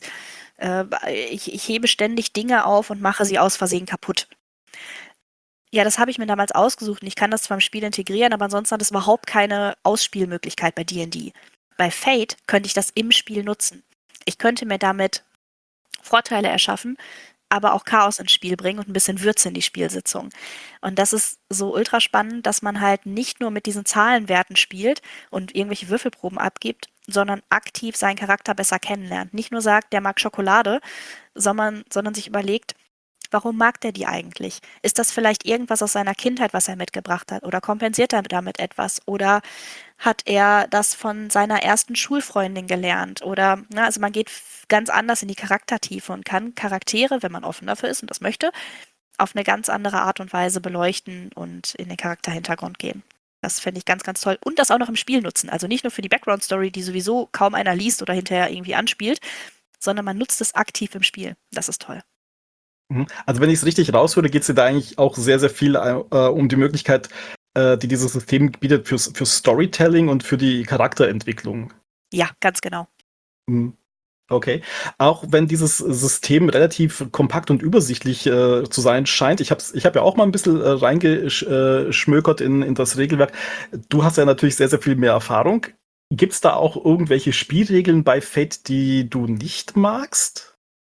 ich hebe ständig Dinge auf und mache sie aus Versehen kaputt. Ja, das habe ich mir damals ausgesucht und ich kann das zwar im Spiel integrieren, aber ansonsten hat es überhaupt keine Ausspielmöglichkeit bei D&D. Bei Fate könnte ich das im Spiel nutzen. Ich könnte mir damit Vorteile erschaffen, aber auch Chaos ins Spiel bringen und ein bisschen Würze in die Spielsitzung. Und das ist so ultra spannend, dass man halt nicht nur mit diesen Zahlenwerten spielt und irgendwelche Würfelproben abgibt, sondern aktiv seinen Charakter besser kennenlernt. Nicht nur sagt, der mag Schokolade, sondern sich überlegt, warum mag der die eigentlich? Ist das vielleicht irgendwas aus seiner Kindheit, was er mitgebracht hat? Oder kompensiert er damit etwas? Oder hat er das von seiner ersten Schulfreundin gelernt? Oder, also man geht ganz anders in die Charaktertiefe und kann Charaktere, wenn man offen dafür ist und das möchte, auf eine ganz andere Art und Weise beleuchten und in den Charakterhintergrund gehen. Das finde ich ganz, ganz toll. Und das auch noch im Spiel nutzen. Also nicht nur für die Background-Story, die sowieso kaum einer liest oder hinterher irgendwie anspielt, sondern man nutzt es aktiv im Spiel. Das ist toll. Also wenn ich es richtig raushöre, geht es dir da eigentlich auch sehr, sehr viel um die Möglichkeit, die dieses System bietet für Storytelling und für die Charakterentwicklung. Ja, ganz genau. Mhm. Okay. Auch wenn dieses System relativ kompakt und übersichtlich zu sein scheint, ich hab ja auch mal ein bisschen reingeschmökert in das Regelwerk. Du hast ja natürlich sehr, sehr viel mehr Erfahrung. Gibt es da auch irgendwelche Spielregeln bei Fate, die du nicht magst?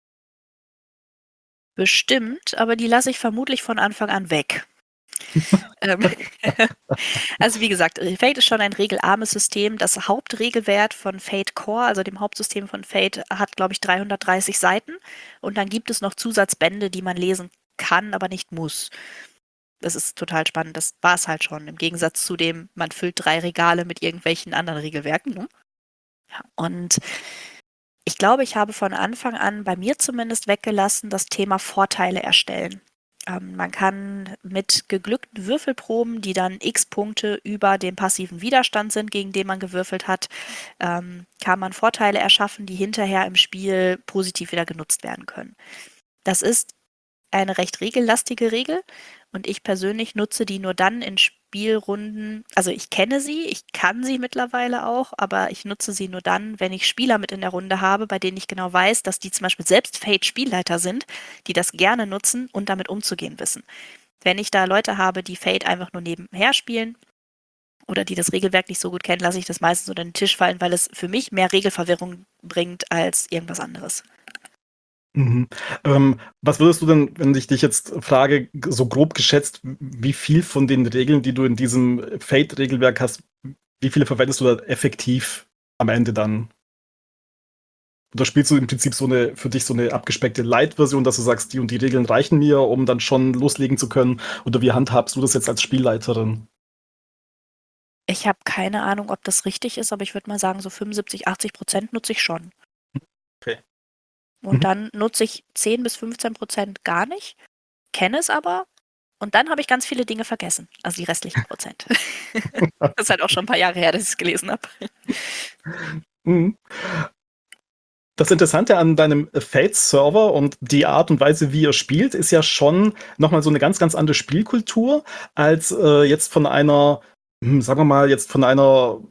Bestimmt, aber die lasse ich vermutlich von Anfang an weg. Ähm, also wie gesagt, Fate ist schon ein regelarmes System. Das Hauptregelwerk von Fate Core, also dem Hauptsystem von Fate, hat, glaube ich, 330 Seiten. Und dann gibt es noch Zusatzbände, die man lesen kann, aber nicht muss. Das ist total spannend. Das war es halt schon. Im Gegensatz zu dem, man füllt 3 Regale mit irgendwelchen anderen Regelwerken. Ne? Ja, und ich glaube, ich habe von Anfang an bei mir zumindest weggelassen das Thema Vorteile erstellen. Man kann mit geglückten Würfelproben, die dann x Punkte über dem passiven Widerstand sind, gegen den man gewürfelt hat, kann man Vorteile erschaffen, die hinterher im Spiel positiv wieder genutzt werden können. Das ist eine recht regellastige Regel und ich persönlich nutze die nur dann in Spielrunden. Also ich kenne sie, ich kann sie mittlerweile auch, aber ich nutze sie nur dann, wenn ich Spieler mit in der Runde habe, bei denen ich genau weiß, dass die zum Beispiel selbst Fate-Spielleiter sind, die das gerne nutzen und damit umzugehen wissen. Wenn ich da Leute habe, die Fate einfach nur nebenher spielen oder die das Regelwerk nicht so gut kennen, lasse ich das meistens unter den Tisch fallen, weil es für mich mehr Regelverwirrung bringt als irgendwas anderes. Mhm. Was würdest du denn, wenn ich dich jetzt frage, so grob geschätzt, wie viel von den Regeln, die du in diesem Fate-Regelwerk hast, wie viele verwendest du da effektiv am Ende dann? Oder spielst du im Prinzip für dich so eine abgespeckte Light-Version, dass du sagst, die und die Regeln reichen mir, um dann schon loslegen zu können? Oder wie handhabst du das jetzt als Spielleiterin? Ich habe keine Ahnung, ob das richtig ist, aber ich würde mal sagen, so 75-80% nutze ich schon. Okay. Und Mhm. dann nutze ich 10-15% gar nicht, kenne es aber und dann habe ich ganz viele Dinge vergessen, also die restlichen Prozent. Das ist halt auch schon ein paar Jahre her, dass ich es gelesen habe. Mhm. Das Interessante an deinem Fate-Server und die Art und Weise, wie ihr spielt, ist ja schon nochmal so eine ganz, ganz andere Spielkultur als jetzt von einer, sagen wir mal, jetzt von einer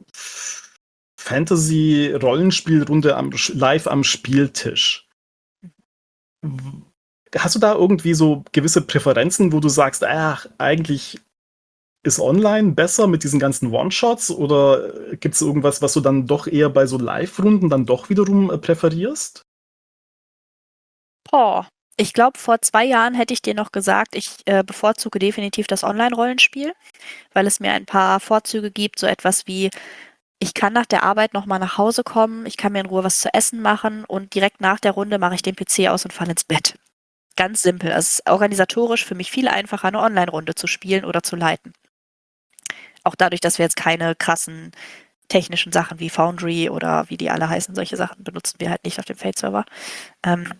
Fantasy-Rollenspielrunde live am Spieltisch. W- Hast du da irgendwie so gewisse Präferenzen, wo du sagst, ach, eigentlich ist online besser mit diesen ganzen One-Shots oder gibt es irgendwas, was du dann doch eher bei so Live-Runden dann doch wiederum präferierst? Boah, ich glaube, vor 2 Jahren hätte ich dir noch gesagt, ich bevorzuge definitiv das Online-Rollenspiel, weil es mir ein paar Vorzüge gibt, so etwas wie, ich kann nach der Arbeit noch mal nach Hause kommen, ich kann mir in Ruhe was zu essen machen und direkt nach der Runde mache ich den PC aus und falle ins Bett. Ganz simpel. Es ist organisatorisch für mich viel einfacher, eine Online-Runde zu spielen oder zu leiten. Auch dadurch, dass wir jetzt keine krassen technischen Sachen wie Foundry oder wie die alle heißen, solche Sachen benutzen wir halt nicht auf dem Fate-Server. Ähm,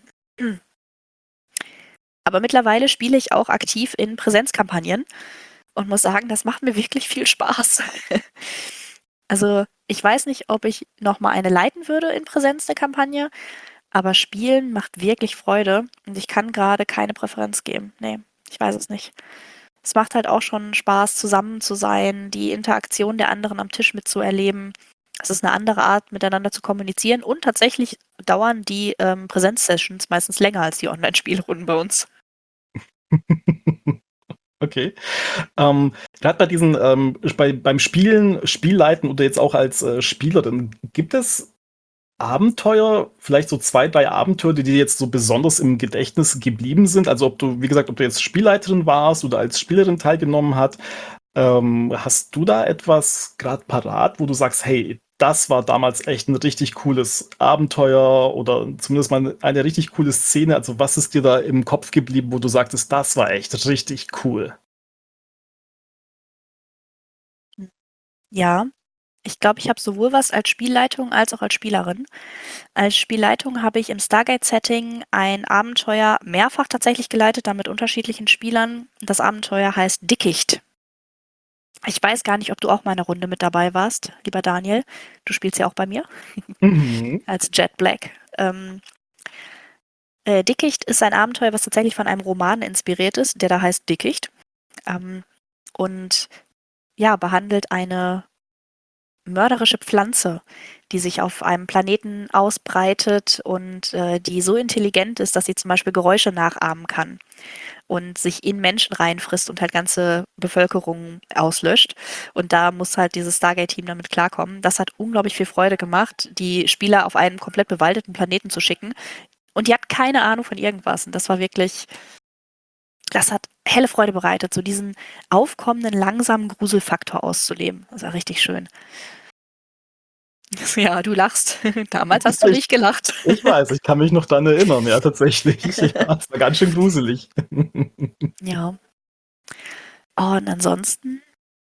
aber mittlerweile spiele ich auch aktiv in Präsenzkampagnen und muss sagen, das macht mir wirklich viel Spaß. Also, ich weiß nicht, ob ich noch mal eine leiten würde in Präsenz, 'ne Kampagne, aber Spielen macht wirklich Freude und ich kann gerade keine Präferenz geben. Ne, ich weiß es nicht. Es macht halt auch schon Spaß, zusammen zu sein, die Interaktion der anderen am Tisch mitzuerleben. Es ist eine andere Art, miteinander zu kommunizieren und tatsächlich dauern die, Präsenzsessions meistens länger als die Online-Spielrunden bei uns. Okay. Grad bei diesen, beim Spielen, Spielleiten oder jetzt auch als, Spielerin, gibt es Abenteuer, vielleicht so 2, 3 Abenteuer, die dir jetzt so besonders im Gedächtnis geblieben sind? Also, ob du wie gesagt, ob du jetzt Spielleiterin warst oder als Spielerin teilgenommen hast du da etwas gerade parat, wo du sagst: „Hey, das war damals echt ein richtig cooles Abenteuer“ oder zumindest mal eine richtig coole Szene? Also, was ist dir da im Kopf geblieben, wo du sagtest: „Das war echt richtig cool?“ Hm, ja, ich glaube, ich habe sowohl was als Spielleitung als auch als Spielerin. Als Spielleitung habe ich im Stargate-Setting ein Abenteuer mehrfach tatsächlich geleitet, dann mit unterschiedlichen Spielern. Das Abenteuer heißt Dickicht. Ich weiß gar nicht, ob du auch mal in 'ner Runde mit dabei warst, lieber Daniel. Du spielst ja auch bei mir Mhm. als Jet Black. Dickicht ist ein Abenteuer, was tatsächlich von einem Roman inspiriert ist, der da heißt Dickicht. Ähm, und ja, behandelt eine mörderische Pflanze, die sich auf einem Planeten ausbreitet und, die so intelligent ist, dass sie zum Beispiel Geräusche nachahmen kann und sich in Menschen reinfrisst und halt ganze Bevölkerungen auslöscht. Und da muss halt dieses Stargate-Team damit klarkommen. Das hat unglaublich viel Freude gemacht, die Spieler auf einen komplett bewaldeten Planeten zu schicken. Und die hat keine Ahnung von irgendwas. Und das war wirklich, das hat helle Freude bereitet, so diesen aufkommenden, langsamen Gruselfaktor auszuleben. Das war richtig schön. Ja, du lachst. Damals hast du Ja, ich nicht gelacht. ich weiß, ich kann mich noch dran erinnern, ja, tatsächlich. Ja, es war ganz schön gruselig. Ja. Oh, und ansonsten,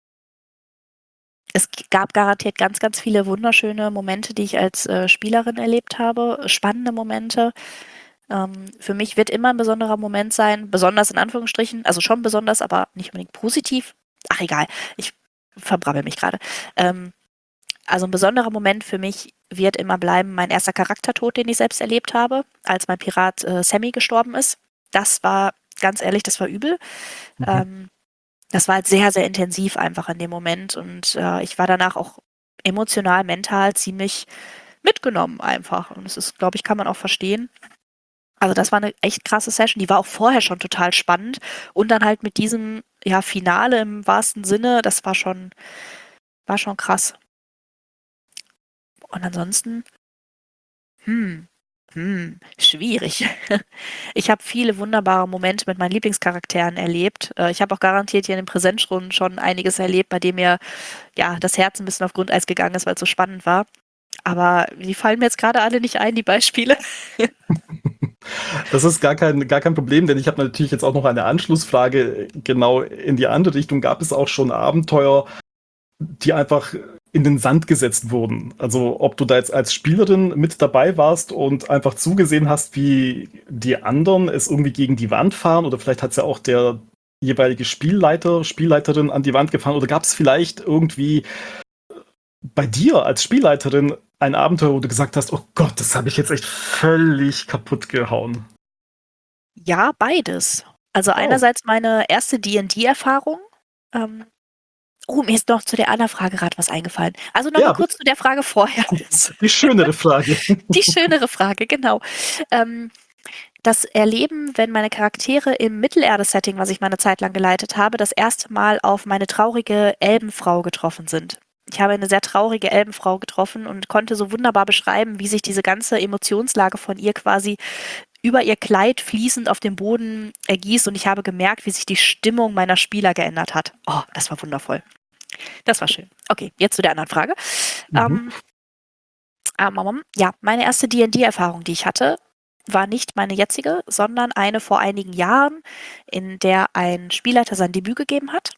es gab garantiert ganz, ganz viele wunderschöne Momente, die ich als, Spielerin erlebt habe, spannende Momente. Für mich wird immer ein besonderer Moment sein, besonders in Anführungsstrichen, also schon besonders, aber nicht unbedingt positiv. Ach egal, ich verbrabbel mich gerade. Also ein besonderer Moment für mich wird immer bleiben mein erster Charaktertod, den ich selbst erlebt habe, als mein Pirat, Sammy gestorben ist. Das war, ganz ehrlich, das war übel. Mhm. Ähm, Das war halt sehr, sehr intensiv einfach in dem Moment und, ich war danach auch emotional, mental ziemlich mitgenommen einfach und das ist, glaube ich, kann man auch verstehen. Also, das war 'ne echt krasse Session, die war auch vorher schon total spannend und dann halt mit diesem, ja, Finale im wahrsten Sinne, das war schon krass. Und ansonsten, hm, schwierig. Ich habe viele wunderbare Momente mit meinen Lieblingscharakteren erlebt. Ich habe auch garantiert hier in den Präsenzrunden schon einiges erlebt, bei dem mir, ja, das Herz 'n bisschen auf Grundeis gegangen ist, weil's so spannend war. Aber die fallen mir jetzt grade alle nicht ein, die Beispiele. Das ist gar kein Problem, denn ich habe natürlich jetzt auch noch eine Anschlussfrage, genau in die andere Richtung. Gab es auch schon Abenteuer, die einfach in den Sand gesetzt wurden? Also, ob du da jetzt als Spielerin mit dabei warst und einfach zugesehen hast, wie die anderen es irgendwie gegen die Wand fahren oder vielleicht hat's ja auch der jeweilige Spielleiter, Spielleiterin an die Wand gefahren oder gab's vielleicht irgendwie bei dir als Spielleiterin ein Abenteuer, wo du gesagt hast: „Oh Gott, das habe ich jetzt echt völlig kaputt gehauen?“ Ja, beides. Also, Oh, einerseits meine erste D&D-Erfahrung. Ähm, oh, mir ist noch zu der anderen Frage grad was eingefallen. Also, noch mal ja, kurz bitte. zu der Frage vorher. Die schönere Frage. Die schönere Frage, genau. Ähm das Erleben, wenn meine Charaktere im Mittelerde-Setting, was ich mal eine Zeit lang geleitet habe, das erste Mal auf meine traurige Elbenfrau getroffen sind. Ich habe eine sehr traurige Elbenfrau getroffen und konnte so wunderbar beschreiben, wie sich diese ganze Emotionslage von ihr quasi über ihr Kleid fließend auf dem Boden ergießt und ich habe gemerkt, wie sich die Stimmung meiner Spieler geändert hat. Oh, das war wundervoll. Das war schön. Okay, jetzt zu der anderen Frage. Mhm. Ja, meine erste D&D-Erfahrung, die ich hatte, war nicht meine jetzige, sondern eine vor einigen Jahren, in der ein Spielleiter sein Debüt gegeben hat.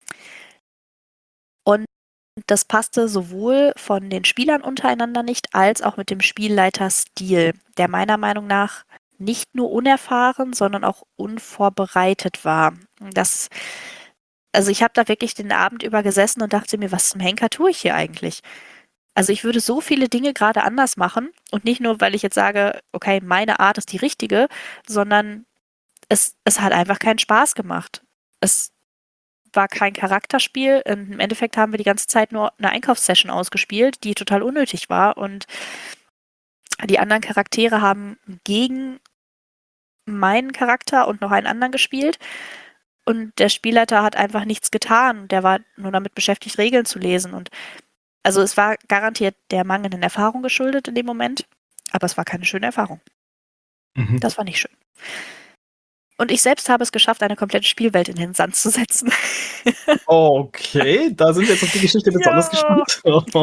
Und das passte sowohl von den Spielern untereinander nicht, als auch mit dem Spielleiterstil, der meiner Meinung nach nicht nur unerfahren, sondern auch unvorbereitet war. Also ich habe da wirklich den Abend über gesessen und dachte mir, was zum Henker tue ich hier eigentlich? Also ich würde so viele Dinge gerade anders machen und nicht nur, weil ich jetzt sage, okay, meine Art ist die richtige, sondern es hat einfach keinen Spaß gemacht. Es war kein Charakterspiel. Im Endeffekt haben wir die ganze Zeit nur eine Einkaufssession ausgespielt, die total unnötig war und die anderen Charaktere haben gegen meinen Charakter und noch einen anderen gespielt und der Spielleiter hat einfach nichts getan. Der war nur damit beschäftigt, Regeln zu lesen und also es war garantiert der mangelnden Erfahrung geschuldet in dem Moment, aber es war keine schöne Erfahrung. Mhm. Das war nicht schön. Und ich selbst habe es geschafft, eine komplette Spielwelt in den Sand zu setzen. Okay, da sind wir jetzt auf die Geschichte besonders Ja. gespannt.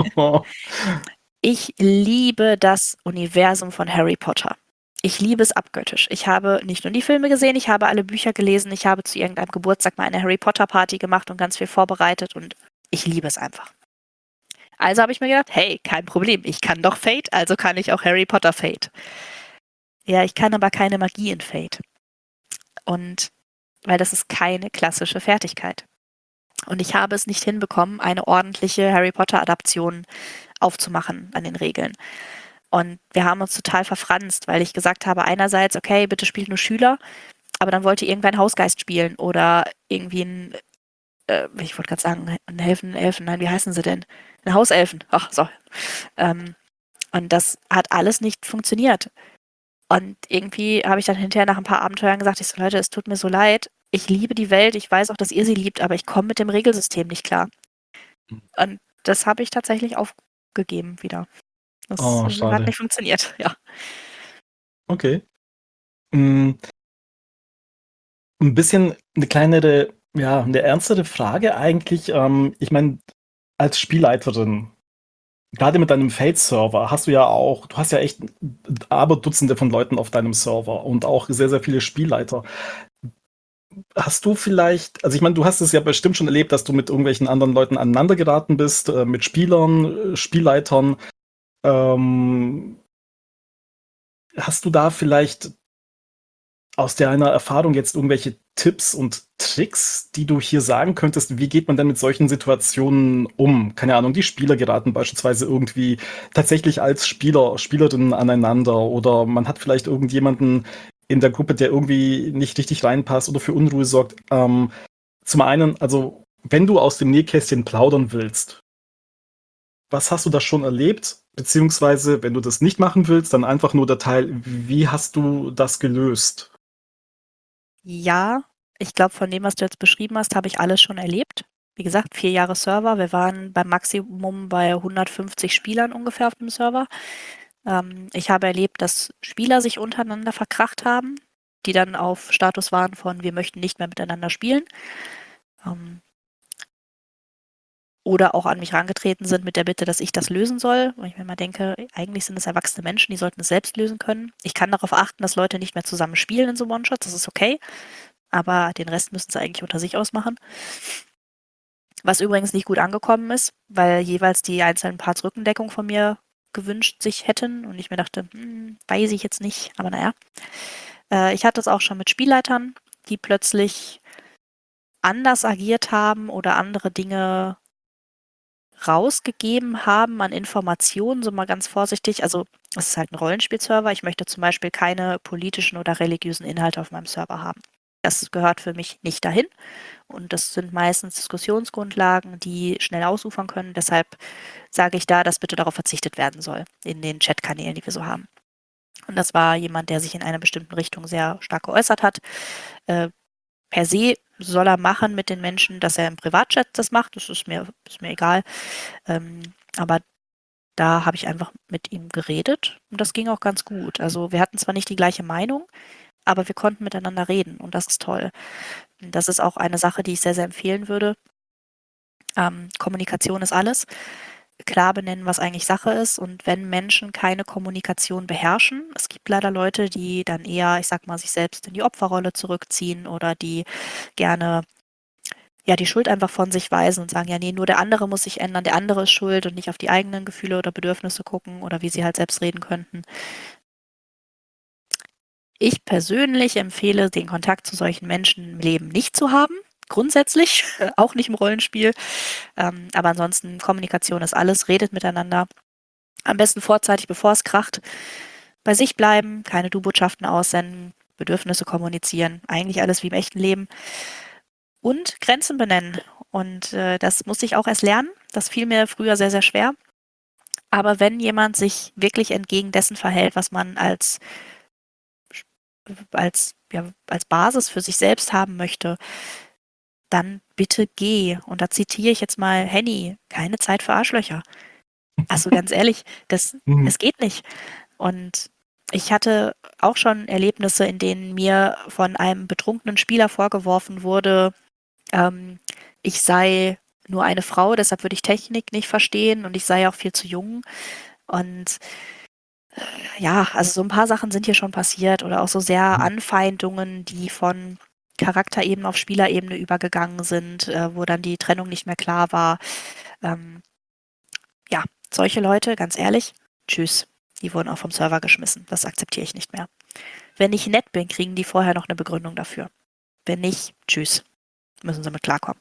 Ich liebe das Universum von Harry Potter. Ich liebe es abgöttisch. Ich habe nicht nur die Filme gesehen, ich habe alle Bücher gelesen, ich habe zu irgendeinem Geburtstag mal eine Harry Potter Party gemacht und ganz viel vorbereitet und ich liebe es einfach. Also habe ich mir gedacht, hey, kein Problem, ich kann doch Fate, also kann ich auch Harry Potter Fate. Ja, ich kann aber keine Magie in Fate. Und weil das ist keine klassische Fertigkeit. Und ich habe es nicht hinbekommen, eine ordentliche Harry Potter-Adaption aufzumachen an den Regeln. Und wir haben uns total verfranst, weil ich gesagt habe, einerseits, okay, bitte spielt nur Schüler, aber dann wollte irgendwer einen Hausgeist spielen oder irgendwie ich wollte gerade sagen, ein Elfen, nein, wie heißen sie denn? Ein Hauselfen. Ach, so. Und das hat alles nicht funktioniert. Und irgendwie habe ich dann hinterher nach ein paar Abenteuern gesagt, ich so, Leute, es tut mir so leid. Ich liebe die Welt, ich weiß auch, dass ihr sie liebt, aber ich komme mit dem Regelsystem nicht klar. Und das habe ich tatsächlich aufgegeben wieder. Das Oh, hat schade. nicht funktioniert, ja. Okay. Hm, ein bisschen eine kleinere, ja, eine ernstere Frage eigentlich. Ich meine, als Spielleiterin, gerade mit deinem Fate-Server, du hast ja echt aber Dutzende von Leuten auf deinem Server und auch sehr, sehr viele Spielleiter. Hast du vielleicht, also ich meine, du hast es ja bestimmt schon erlebt, dass du mit irgendwelchen anderen Leuten aneinander geraten bist, mit Spielern, Spielleitern. Ähm, Hast du da vielleicht aus deiner Erfahrung jetzt irgendwelche Tipps und Tricks, die du hier sagen könntest? Wie geht man denn mit solchen Situationen um? Keine Ahnung, die Spieler geraten beispielsweise irgendwie tatsächlich als Spieler, Spielerinnen aneinander oder man hat vielleicht irgendjemanden in der Gruppe, der irgendwie nicht richtig reinpasst oder für Unruhe sorgt. Zum einen, also wenn du aus dem Nähkästchen plaudern willst, was hast du da schon erlebt? Beziehungsweise, wenn du das nicht machen willst, dann einfach nur der Teil, wie hast du das gelöst? Ja, ich glaube, von dem, was du jetzt beschrieben hast, habe ich alles schon erlebt. Wie gesagt, 4 Jahre Server. Wir waren beim Maximum bei 150 Spielern ungefähr auf dem Server. Ich habe erlebt, dass Spieler sich untereinander verkracht haben, die dann auf Status waren von wir möchten nicht mehr miteinander spielen. Oder auch an mich herangetreten sind mit der Bitte, dass ich das lösen soll. Und ich mir mal denke, eigentlich sind es erwachsene Menschen, die sollten es selbst lösen können. Ich kann darauf achten, dass Leute nicht mehr zusammen spielen in so One-Shots, das ist okay. Aber den Rest müssen sie eigentlich unter sich ausmachen. Was übrigens nicht gut angekommen ist, weil jeweils die einzelnen Parts Rückendeckung von mir gewünscht sich hätten. Und ich mir dachte, weiß ich jetzt nicht, aber naja. Ich hatte es auch schon mit Spielleitern, die plötzlich anders agiert haben oder andere Dinge rausgegeben haben an Informationen, so mal ganz vorsichtig. Also es ist halt ein Rollenspielserver. Ich möchte zum Beispiel keine politischen oder religiösen Inhalte auf meinem Server haben. Das gehört für mich nicht dahin. Und das sind meistens Diskussionsgrundlagen, die schnell ausufern können. Deshalb sage ich da, dass bitte darauf verzichtet werden soll in den Chatkanälen, die wir so haben. Und das war jemand, der sich in einer bestimmten Richtung sehr stark geäußert hat. Per se soll er machen mit den Menschen, dass er im Privatchat das macht. Das ist mir egal. Aber da habe ich einfach mit ihm geredet und das ging auch ganz gut. Also wir hatten zwar nicht die gleiche Meinung, aber wir konnten miteinander reden und das ist toll. Und das ist auch eine Sache, die ich sehr, sehr empfehlen würde. Kommunikation ist alles. Klar benennen, was eigentlich Sache ist. Und wenn Menschen keine Kommunikation beherrschen, es gibt leider Leute, die dann eher, ich sag mal, sich selbst in die Opferrolle zurückziehen oder die gerne ja die Schuld einfach von sich weisen und sagen, ja, nee, nur der andere muss sich ändern, der andere ist schuld und nicht auf die eigenen Gefühle oder Bedürfnisse gucken oder wie sie halt selbst reden könnten. Ich persönlich empfehle, den Kontakt zu solchen Menschen im Leben nicht zu haben. Grundsätzlich, auch nicht im Rollenspiel. Aber ansonsten, Kommunikation ist alles, redet miteinander. Am besten vorzeitig, bevor es kracht. Bei sich bleiben, keine Du-Botschaften aussenden, Bedürfnisse kommunizieren, eigentlich alles wie im echten Leben. Und Grenzen benennen. Und das musste ich auch erst lernen. Das fiel mir früher sehr, sehr schwer. Aber wenn jemand sich wirklich entgegen dessen verhält, was man als Basis für sich selbst haben möchte, dann bitte geh. Und da zitiere ich jetzt mal Henny, keine Zeit für Arschlöcher. Also ganz ehrlich, es geht nicht. Und ich hatte auch schon Erlebnisse, in denen mir von einem betrunkenen Spieler vorgeworfen wurde, ich sei nur eine Frau, deshalb würde ich Technik nicht verstehen und ich sei auch viel zu jung. Und ja, also so ein paar Sachen sind hier schon passiert oder auch so sehr Anfeindungen, die von Charakterebene auf Spielerebene übergegangen sind, wo dann die Trennung nicht mehr klar war. Ja, solche Leute, ganz ehrlich, tschüss. Die wurden auch vom Server geschmissen. Das akzeptiere ich nicht mehr. Wenn ich nett bin, kriegen die vorher noch eine Begründung dafür. Wenn nicht, tschüss. Müssen sie mit klarkommen.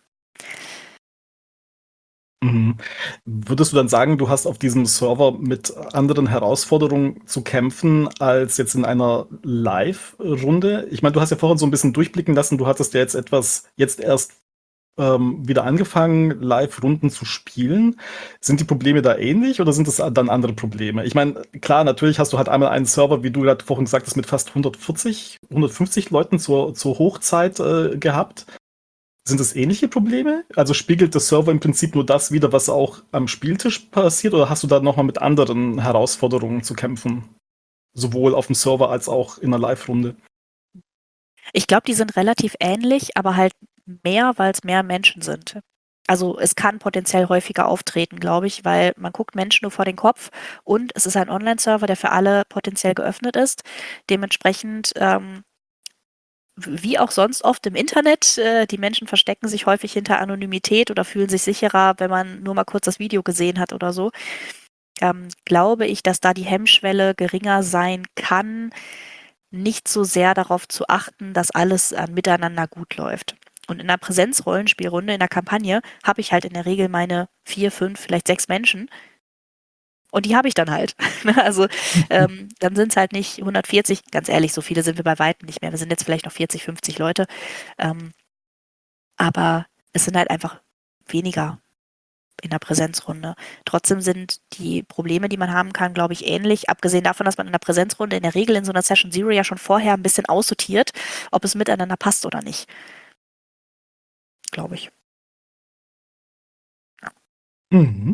Mhm. Würdest du dann sagen, du hast auf diesem Server mit anderen Herausforderungen zu kämpfen als jetzt in einer Live-Runde? Ich meine, du hast ja vorhin so ein bisschen durchblicken lassen, du hattest ja jetzt erst wieder angefangen, Live-Runden zu spielen. Sind die Probleme da ähnlich oder sind es dann andere Probleme? Ich meine, klar, natürlich hast du halt einmal einen Server, wie du gerade vorhin gesagt hast, mit fast 140, 150 Leuten zur Hochzeit gehabt. Sind es ähnliche Probleme? Also spiegelt der Server im Prinzip nur das wider, was auch am Spieltisch passiert, oder hast du da nochmal mit anderen Herausforderungen zu kämpfen? Sowohl auf dem Server als auch in einer Live-Runde. Ich glaube, die sind relativ ähnlich, aber halt mehr, weil es mehr Menschen sind. Also es kann potenziell häufiger auftreten, glaube ich, weil man guckt Menschen nur vor den Kopf und es ist ein Online-Server, der für alle potenziell geöffnet ist. Dementsprechend, wie auch sonst oft im Internet, die Menschen verstecken sich häufig hinter Anonymität oder fühlen sich sicherer, wenn man nur mal kurz das Video gesehen hat oder so. Glaube ich, dass da die Hemmschwelle geringer sein kann, nicht so sehr darauf zu achten, dass alles miteinander gut läuft. Und in einer Präsenz-Rollenspielrunde, in der Kampagne, habe ich halt in der Regel meine 4, 5, vielleicht 6 Menschen. Und die habe ich dann halt. Also dann sind es halt nicht 140, ganz ehrlich, so viele sind wir bei weitem nicht mehr. Wir sind jetzt vielleicht noch 40, 50 Leute. Aber es sind halt einfach weniger in der Präsenzrunde. Trotzdem sind die Probleme, die man haben kann, glaube ich, ähnlich. Abgesehen davon, dass man in der Präsenzrunde in der Regel in so einer Session Zero ja schon vorher ein bisschen aussortiert, ob es miteinander passt oder nicht. Glaube ich. Mhm.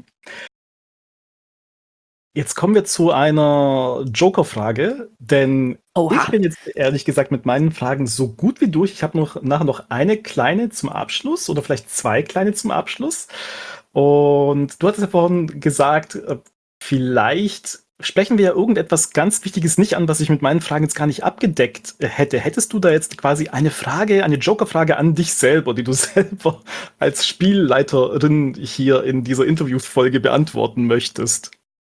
Jetzt kommen wir zu einer Joker-Frage, denn Oha. ich bin jetzt ehrlich gesagt mit meinen Fragen so gut wie durch. Ich habe nachher noch eine kleine zum Abschluss oder vielleicht 2 kleine zum Abschluss. Und du hattest ja vorhin gesagt, vielleicht sprechen wir ja irgendetwas ganz Wichtiges nicht an, was ich mit meinen Fragen jetzt gar nicht abgedeckt hätte. Hättest du da jetzt quasi eine Frage, eine Joker-Frage an dich selber, die du selber als Spielleiterin hier in dieser Interviewfolge beantworten möchtest?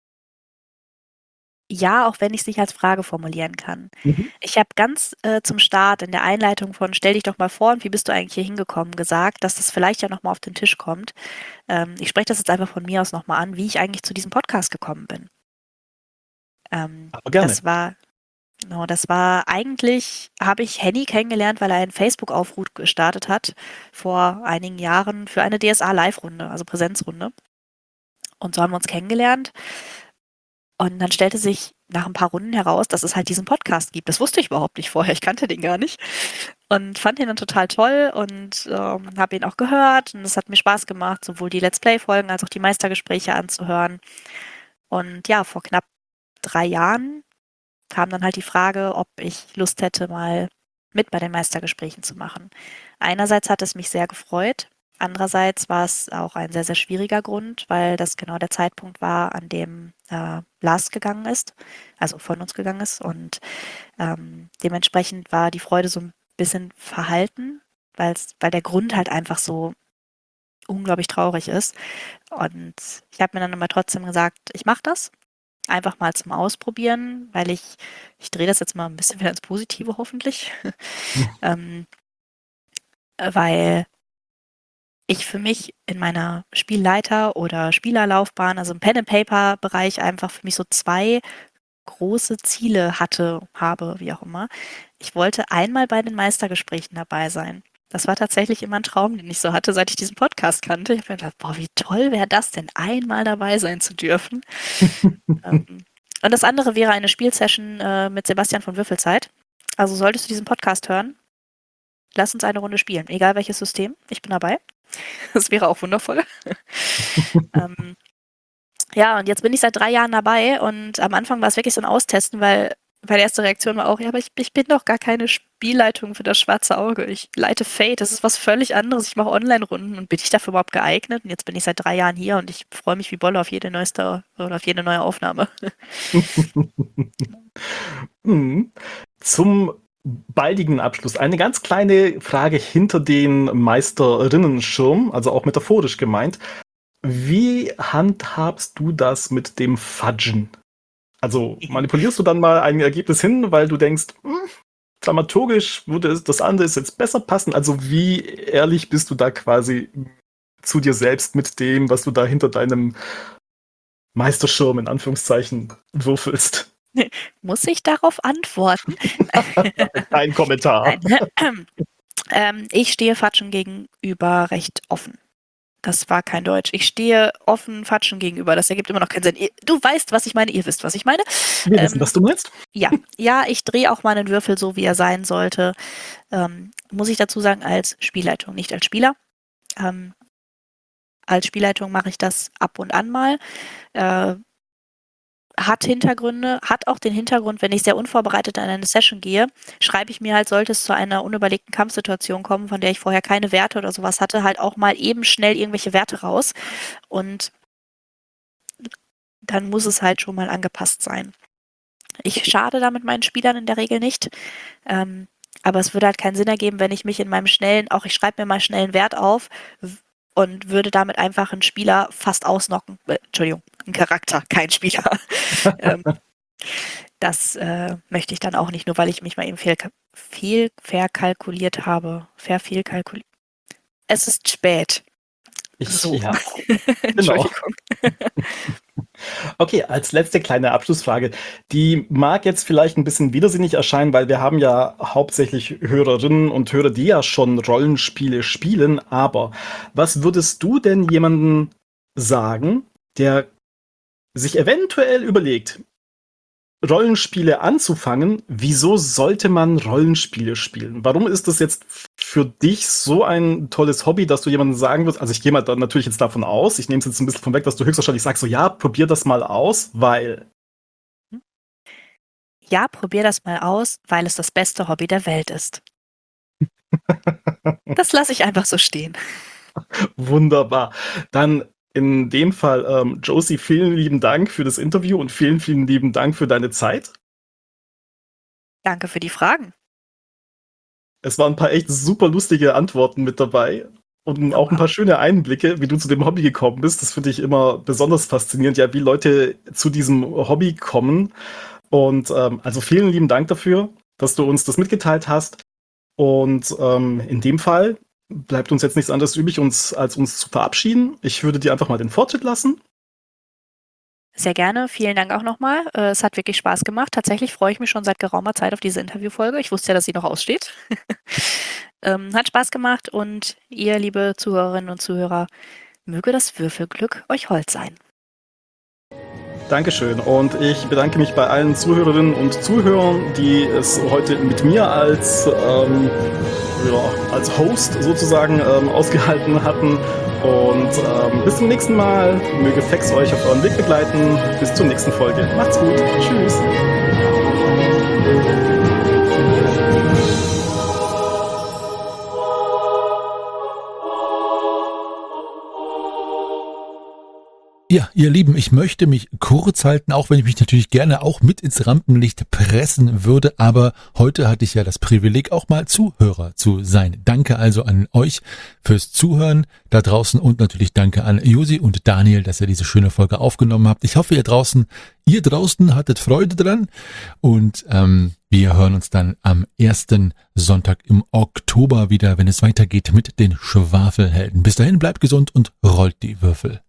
Ja, auch wenn ich es nicht als Frage formulieren kann. Mhm. Ich habe ganz zum Start in der Einleitung von Stell dich doch mal vor und wie bist du eigentlich hier hingekommen gesagt, dass das vielleicht ja nochmal auf den Tisch kommt. Ich spreche das jetzt einfach von mir aus nochmal an, wie ich eigentlich zu diesem Podcast gekommen bin. Aber gerne. Das war eigentlich, habe ich Henny kennengelernt, weil er einen Facebook-Aufruf gestartet hat vor einigen Jahren für eine DSA-Live-Runde, also Präsenzrunde. Und so haben wir uns kennengelernt. Und dann stellte sich nach ein paar Runden heraus, dass es halt diesen Podcast gibt. Das wusste ich überhaupt nicht vorher. Ich kannte den gar nicht und fand ihn dann total toll und habe ihn auch gehört. Und es hat mir Spaß gemacht, sowohl die Let's Play-Folgen als auch die Meistergespräche anzuhören. Und ja, vor knapp 3 Jahren kam dann halt die Frage, ob ich Lust hätte, mal mit bei den Meistergesprächen zu machen. Einerseits hat es mich sehr gefreut. Andererseits war es auch ein sehr, sehr schwieriger Grund, weil das genau der Zeitpunkt war, an dem Lars gegangen ist, also von uns gegangen ist. Und dementsprechend war die Freude so ein bisschen verhalten, weil der Grund halt einfach so unglaublich traurig ist. Und ich habe mir dann aber trotzdem gesagt, ich mache das. Einfach mal zum Ausprobieren, weil ich drehe das jetzt mal ein bisschen wieder ins Positive hoffentlich, ähm, weil ich für mich in meiner Spielleiter- oder Spielerlaufbahn, also im Pen-and-Paper-Bereich einfach für mich so 2 große Ziele habe, wie auch immer. Ich wollte einmal bei den Meistergesprächen dabei sein. Das war tatsächlich immer ein Traum, den ich so hatte, seit ich diesen Podcast kannte. Ich habe mir gedacht, boah, wie toll wäre das denn, einmal dabei sein zu dürfen. Und das andere wäre eine Spielsession mit Sebastian von Würfelzeit. Also solltest du diesen Podcast hören, lass uns eine Runde spielen. Egal welches System, ich bin dabei. Das wäre auch wundervoll. Ja, und jetzt bin ich seit 3 Jahren dabei und am Anfang war es wirklich so ein Austesten, weil meine erste Reaktion war auch, ja, aber ich bin doch gar keine Spielleitung für das schwarze Auge. Ich leite Fate, das ist was völlig anderes. Ich mache Online-Runden und bin ich dafür überhaupt geeignet? Und jetzt bin ich seit 3 Jahren hier und ich freue mich wie Bolle auf jede neue Aufnahme. Zum baldigen Abschluss eine ganz kleine Frage hinter den Meisterinnenschirm, also auch metaphorisch gemeint. Wie handhabst du das mit dem Fudgen? Also manipulierst du dann mal ein Ergebnis hin, weil du denkst, dramaturgisch würde das andere ist jetzt besser passen? Also wie ehrlich bist du da quasi zu dir selbst mit dem, was du da hinter deinem Meisterschirm in Anführungszeichen würfelst? Muss ich darauf antworten? Kein Kommentar. Nein. Ich stehe Fatschen gegenüber recht offen. Das war kein Deutsch. Ich stehe offen Fatschen gegenüber. Das ergibt immer noch keinen Sinn. Du weißt, was ich meine. Ihr wisst, was ich meine. Wir wissen, was du meinst. Ja, ich drehe auch mal einen Würfel so, wie er sein sollte. Muss ich dazu sagen, als Spielleitung, nicht als Spieler. Als Spielleitung mache ich das ab und an mal. Hat auch den Hintergrund, wenn ich sehr unvorbereitet an eine Session gehe, schreibe ich mir halt, sollte es zu einer unüberlegten Kampfsituation kommen, von der ich vorher keine Werte oder sowas hatte, halt auch mal eben schnell irgendwelche Werte raus. Und dann muss es halt schon mal angepasst sein. Ich schade damit meinen Spielern in der Regel nicht. Aber es würde halt keinen Sinn ergeben, wenn ich mich in meinem ich schreibe mir mal schnell einen Wert auf und würde damit einfach einen Spieler fast ausnocken. Entschuldigung, einen Charakter, kein Spieler. Das möchte ich dann auch nicht, nur weil ich mich mal eben verkalkuliert habe. Es ist spät. So. Ja. Entschuldigung. Okay, als letzte kleine Abschlussfrage. Die mag jetzt vielleicht ein bisschen widersinnig erscheinen, weil wir haben ja hauptsächlich Hörerinnen und Hörer, die ja schon Rollenspiele spielen. Aber was würdest du denn jemandem sagen, der sich eventuell überlegt, Rollenspiele anzufangen? Wieso sollte man Rollenspiele spielen? Warum ist das jetzt für dich so ein tolles Hobby, dass du jemandem sagen wirst, also ich gehe mal da natürlich jetzt davon aus, ich nehme es jetzt ein bisschen von weg, dass du höchstwahrscheinlich sagst, so ja, probier das mal aus, weil... Ja, probier das mal aus, weil es das beste Hobby der Welt ist. Das lasse ich einfach so stehen. Wunderbar. Dann in dem Fall, Josie, vielen lieben Dank für das Interview und vielen, vielen lieben Dank für deine Zeit. Danke für die Fragen. Es waren ein paar echt super lustige Antworten mit dabei und auch ein paar schöne Einblicke, wie du zu dem Hobby gekommen bist. Das finde ich immer besonders faszinierend, ja, wie Leute zu diesem Hobby kommen. Und also vielen lieben Dank dafür, dass du uns das mitgeteilt hast. Und in dem Fall bleibt uns jetzt nichts anderes übrig, als uns zu verabschieden. Ich würde dir einfach mal den Vortritt lassen. Sehr gerne. Vielen Dank auch nochmal. Es hat wirklich Spaß gemacht. Tatsächlich freue ich mich schon seit geraumer Zeit auf diese Interviewfolge. Ich wusste ja, dass sie noch aussteht. Hat Spaß gemacht und ihr, liebe Zuhörerinnen und Zuhörer, möge das Würfelglück euch hold sein. Dankeschön. Und ich bedanke mich bei allen Zuhörerinnen und Zuhörern, die es heute mit mir als Host sozusagen ausgehalten hatten. Und bis zum nächsten Mal. Möge Fex euch auf euren Weg begleiten. Bis zur nächsten Folge. Macht's gut. Tschüss. Ja, ihr Lieben, ich möchte mich kurz halten, auch wenn ich mich natürlich gerne auch mit ins Rampenlicht pressen würde, aber heute hatte ich ja das Privileg, auch mal Zuhörer zu sein. Danke also an euch fürs Zuhören da draußen und natürlich danke an Josi und Daniel, dass ihr diese schöne Folge aufgenommen habt. Ich hoffe, ihr draußen hattet Freude dran und wir hören uns dann am 1. Sonntag im Oktober wieder, wenn es weitergeht mit den Schwafelhelden. Bis dahin, bleibt gesund und rollt die Würfel.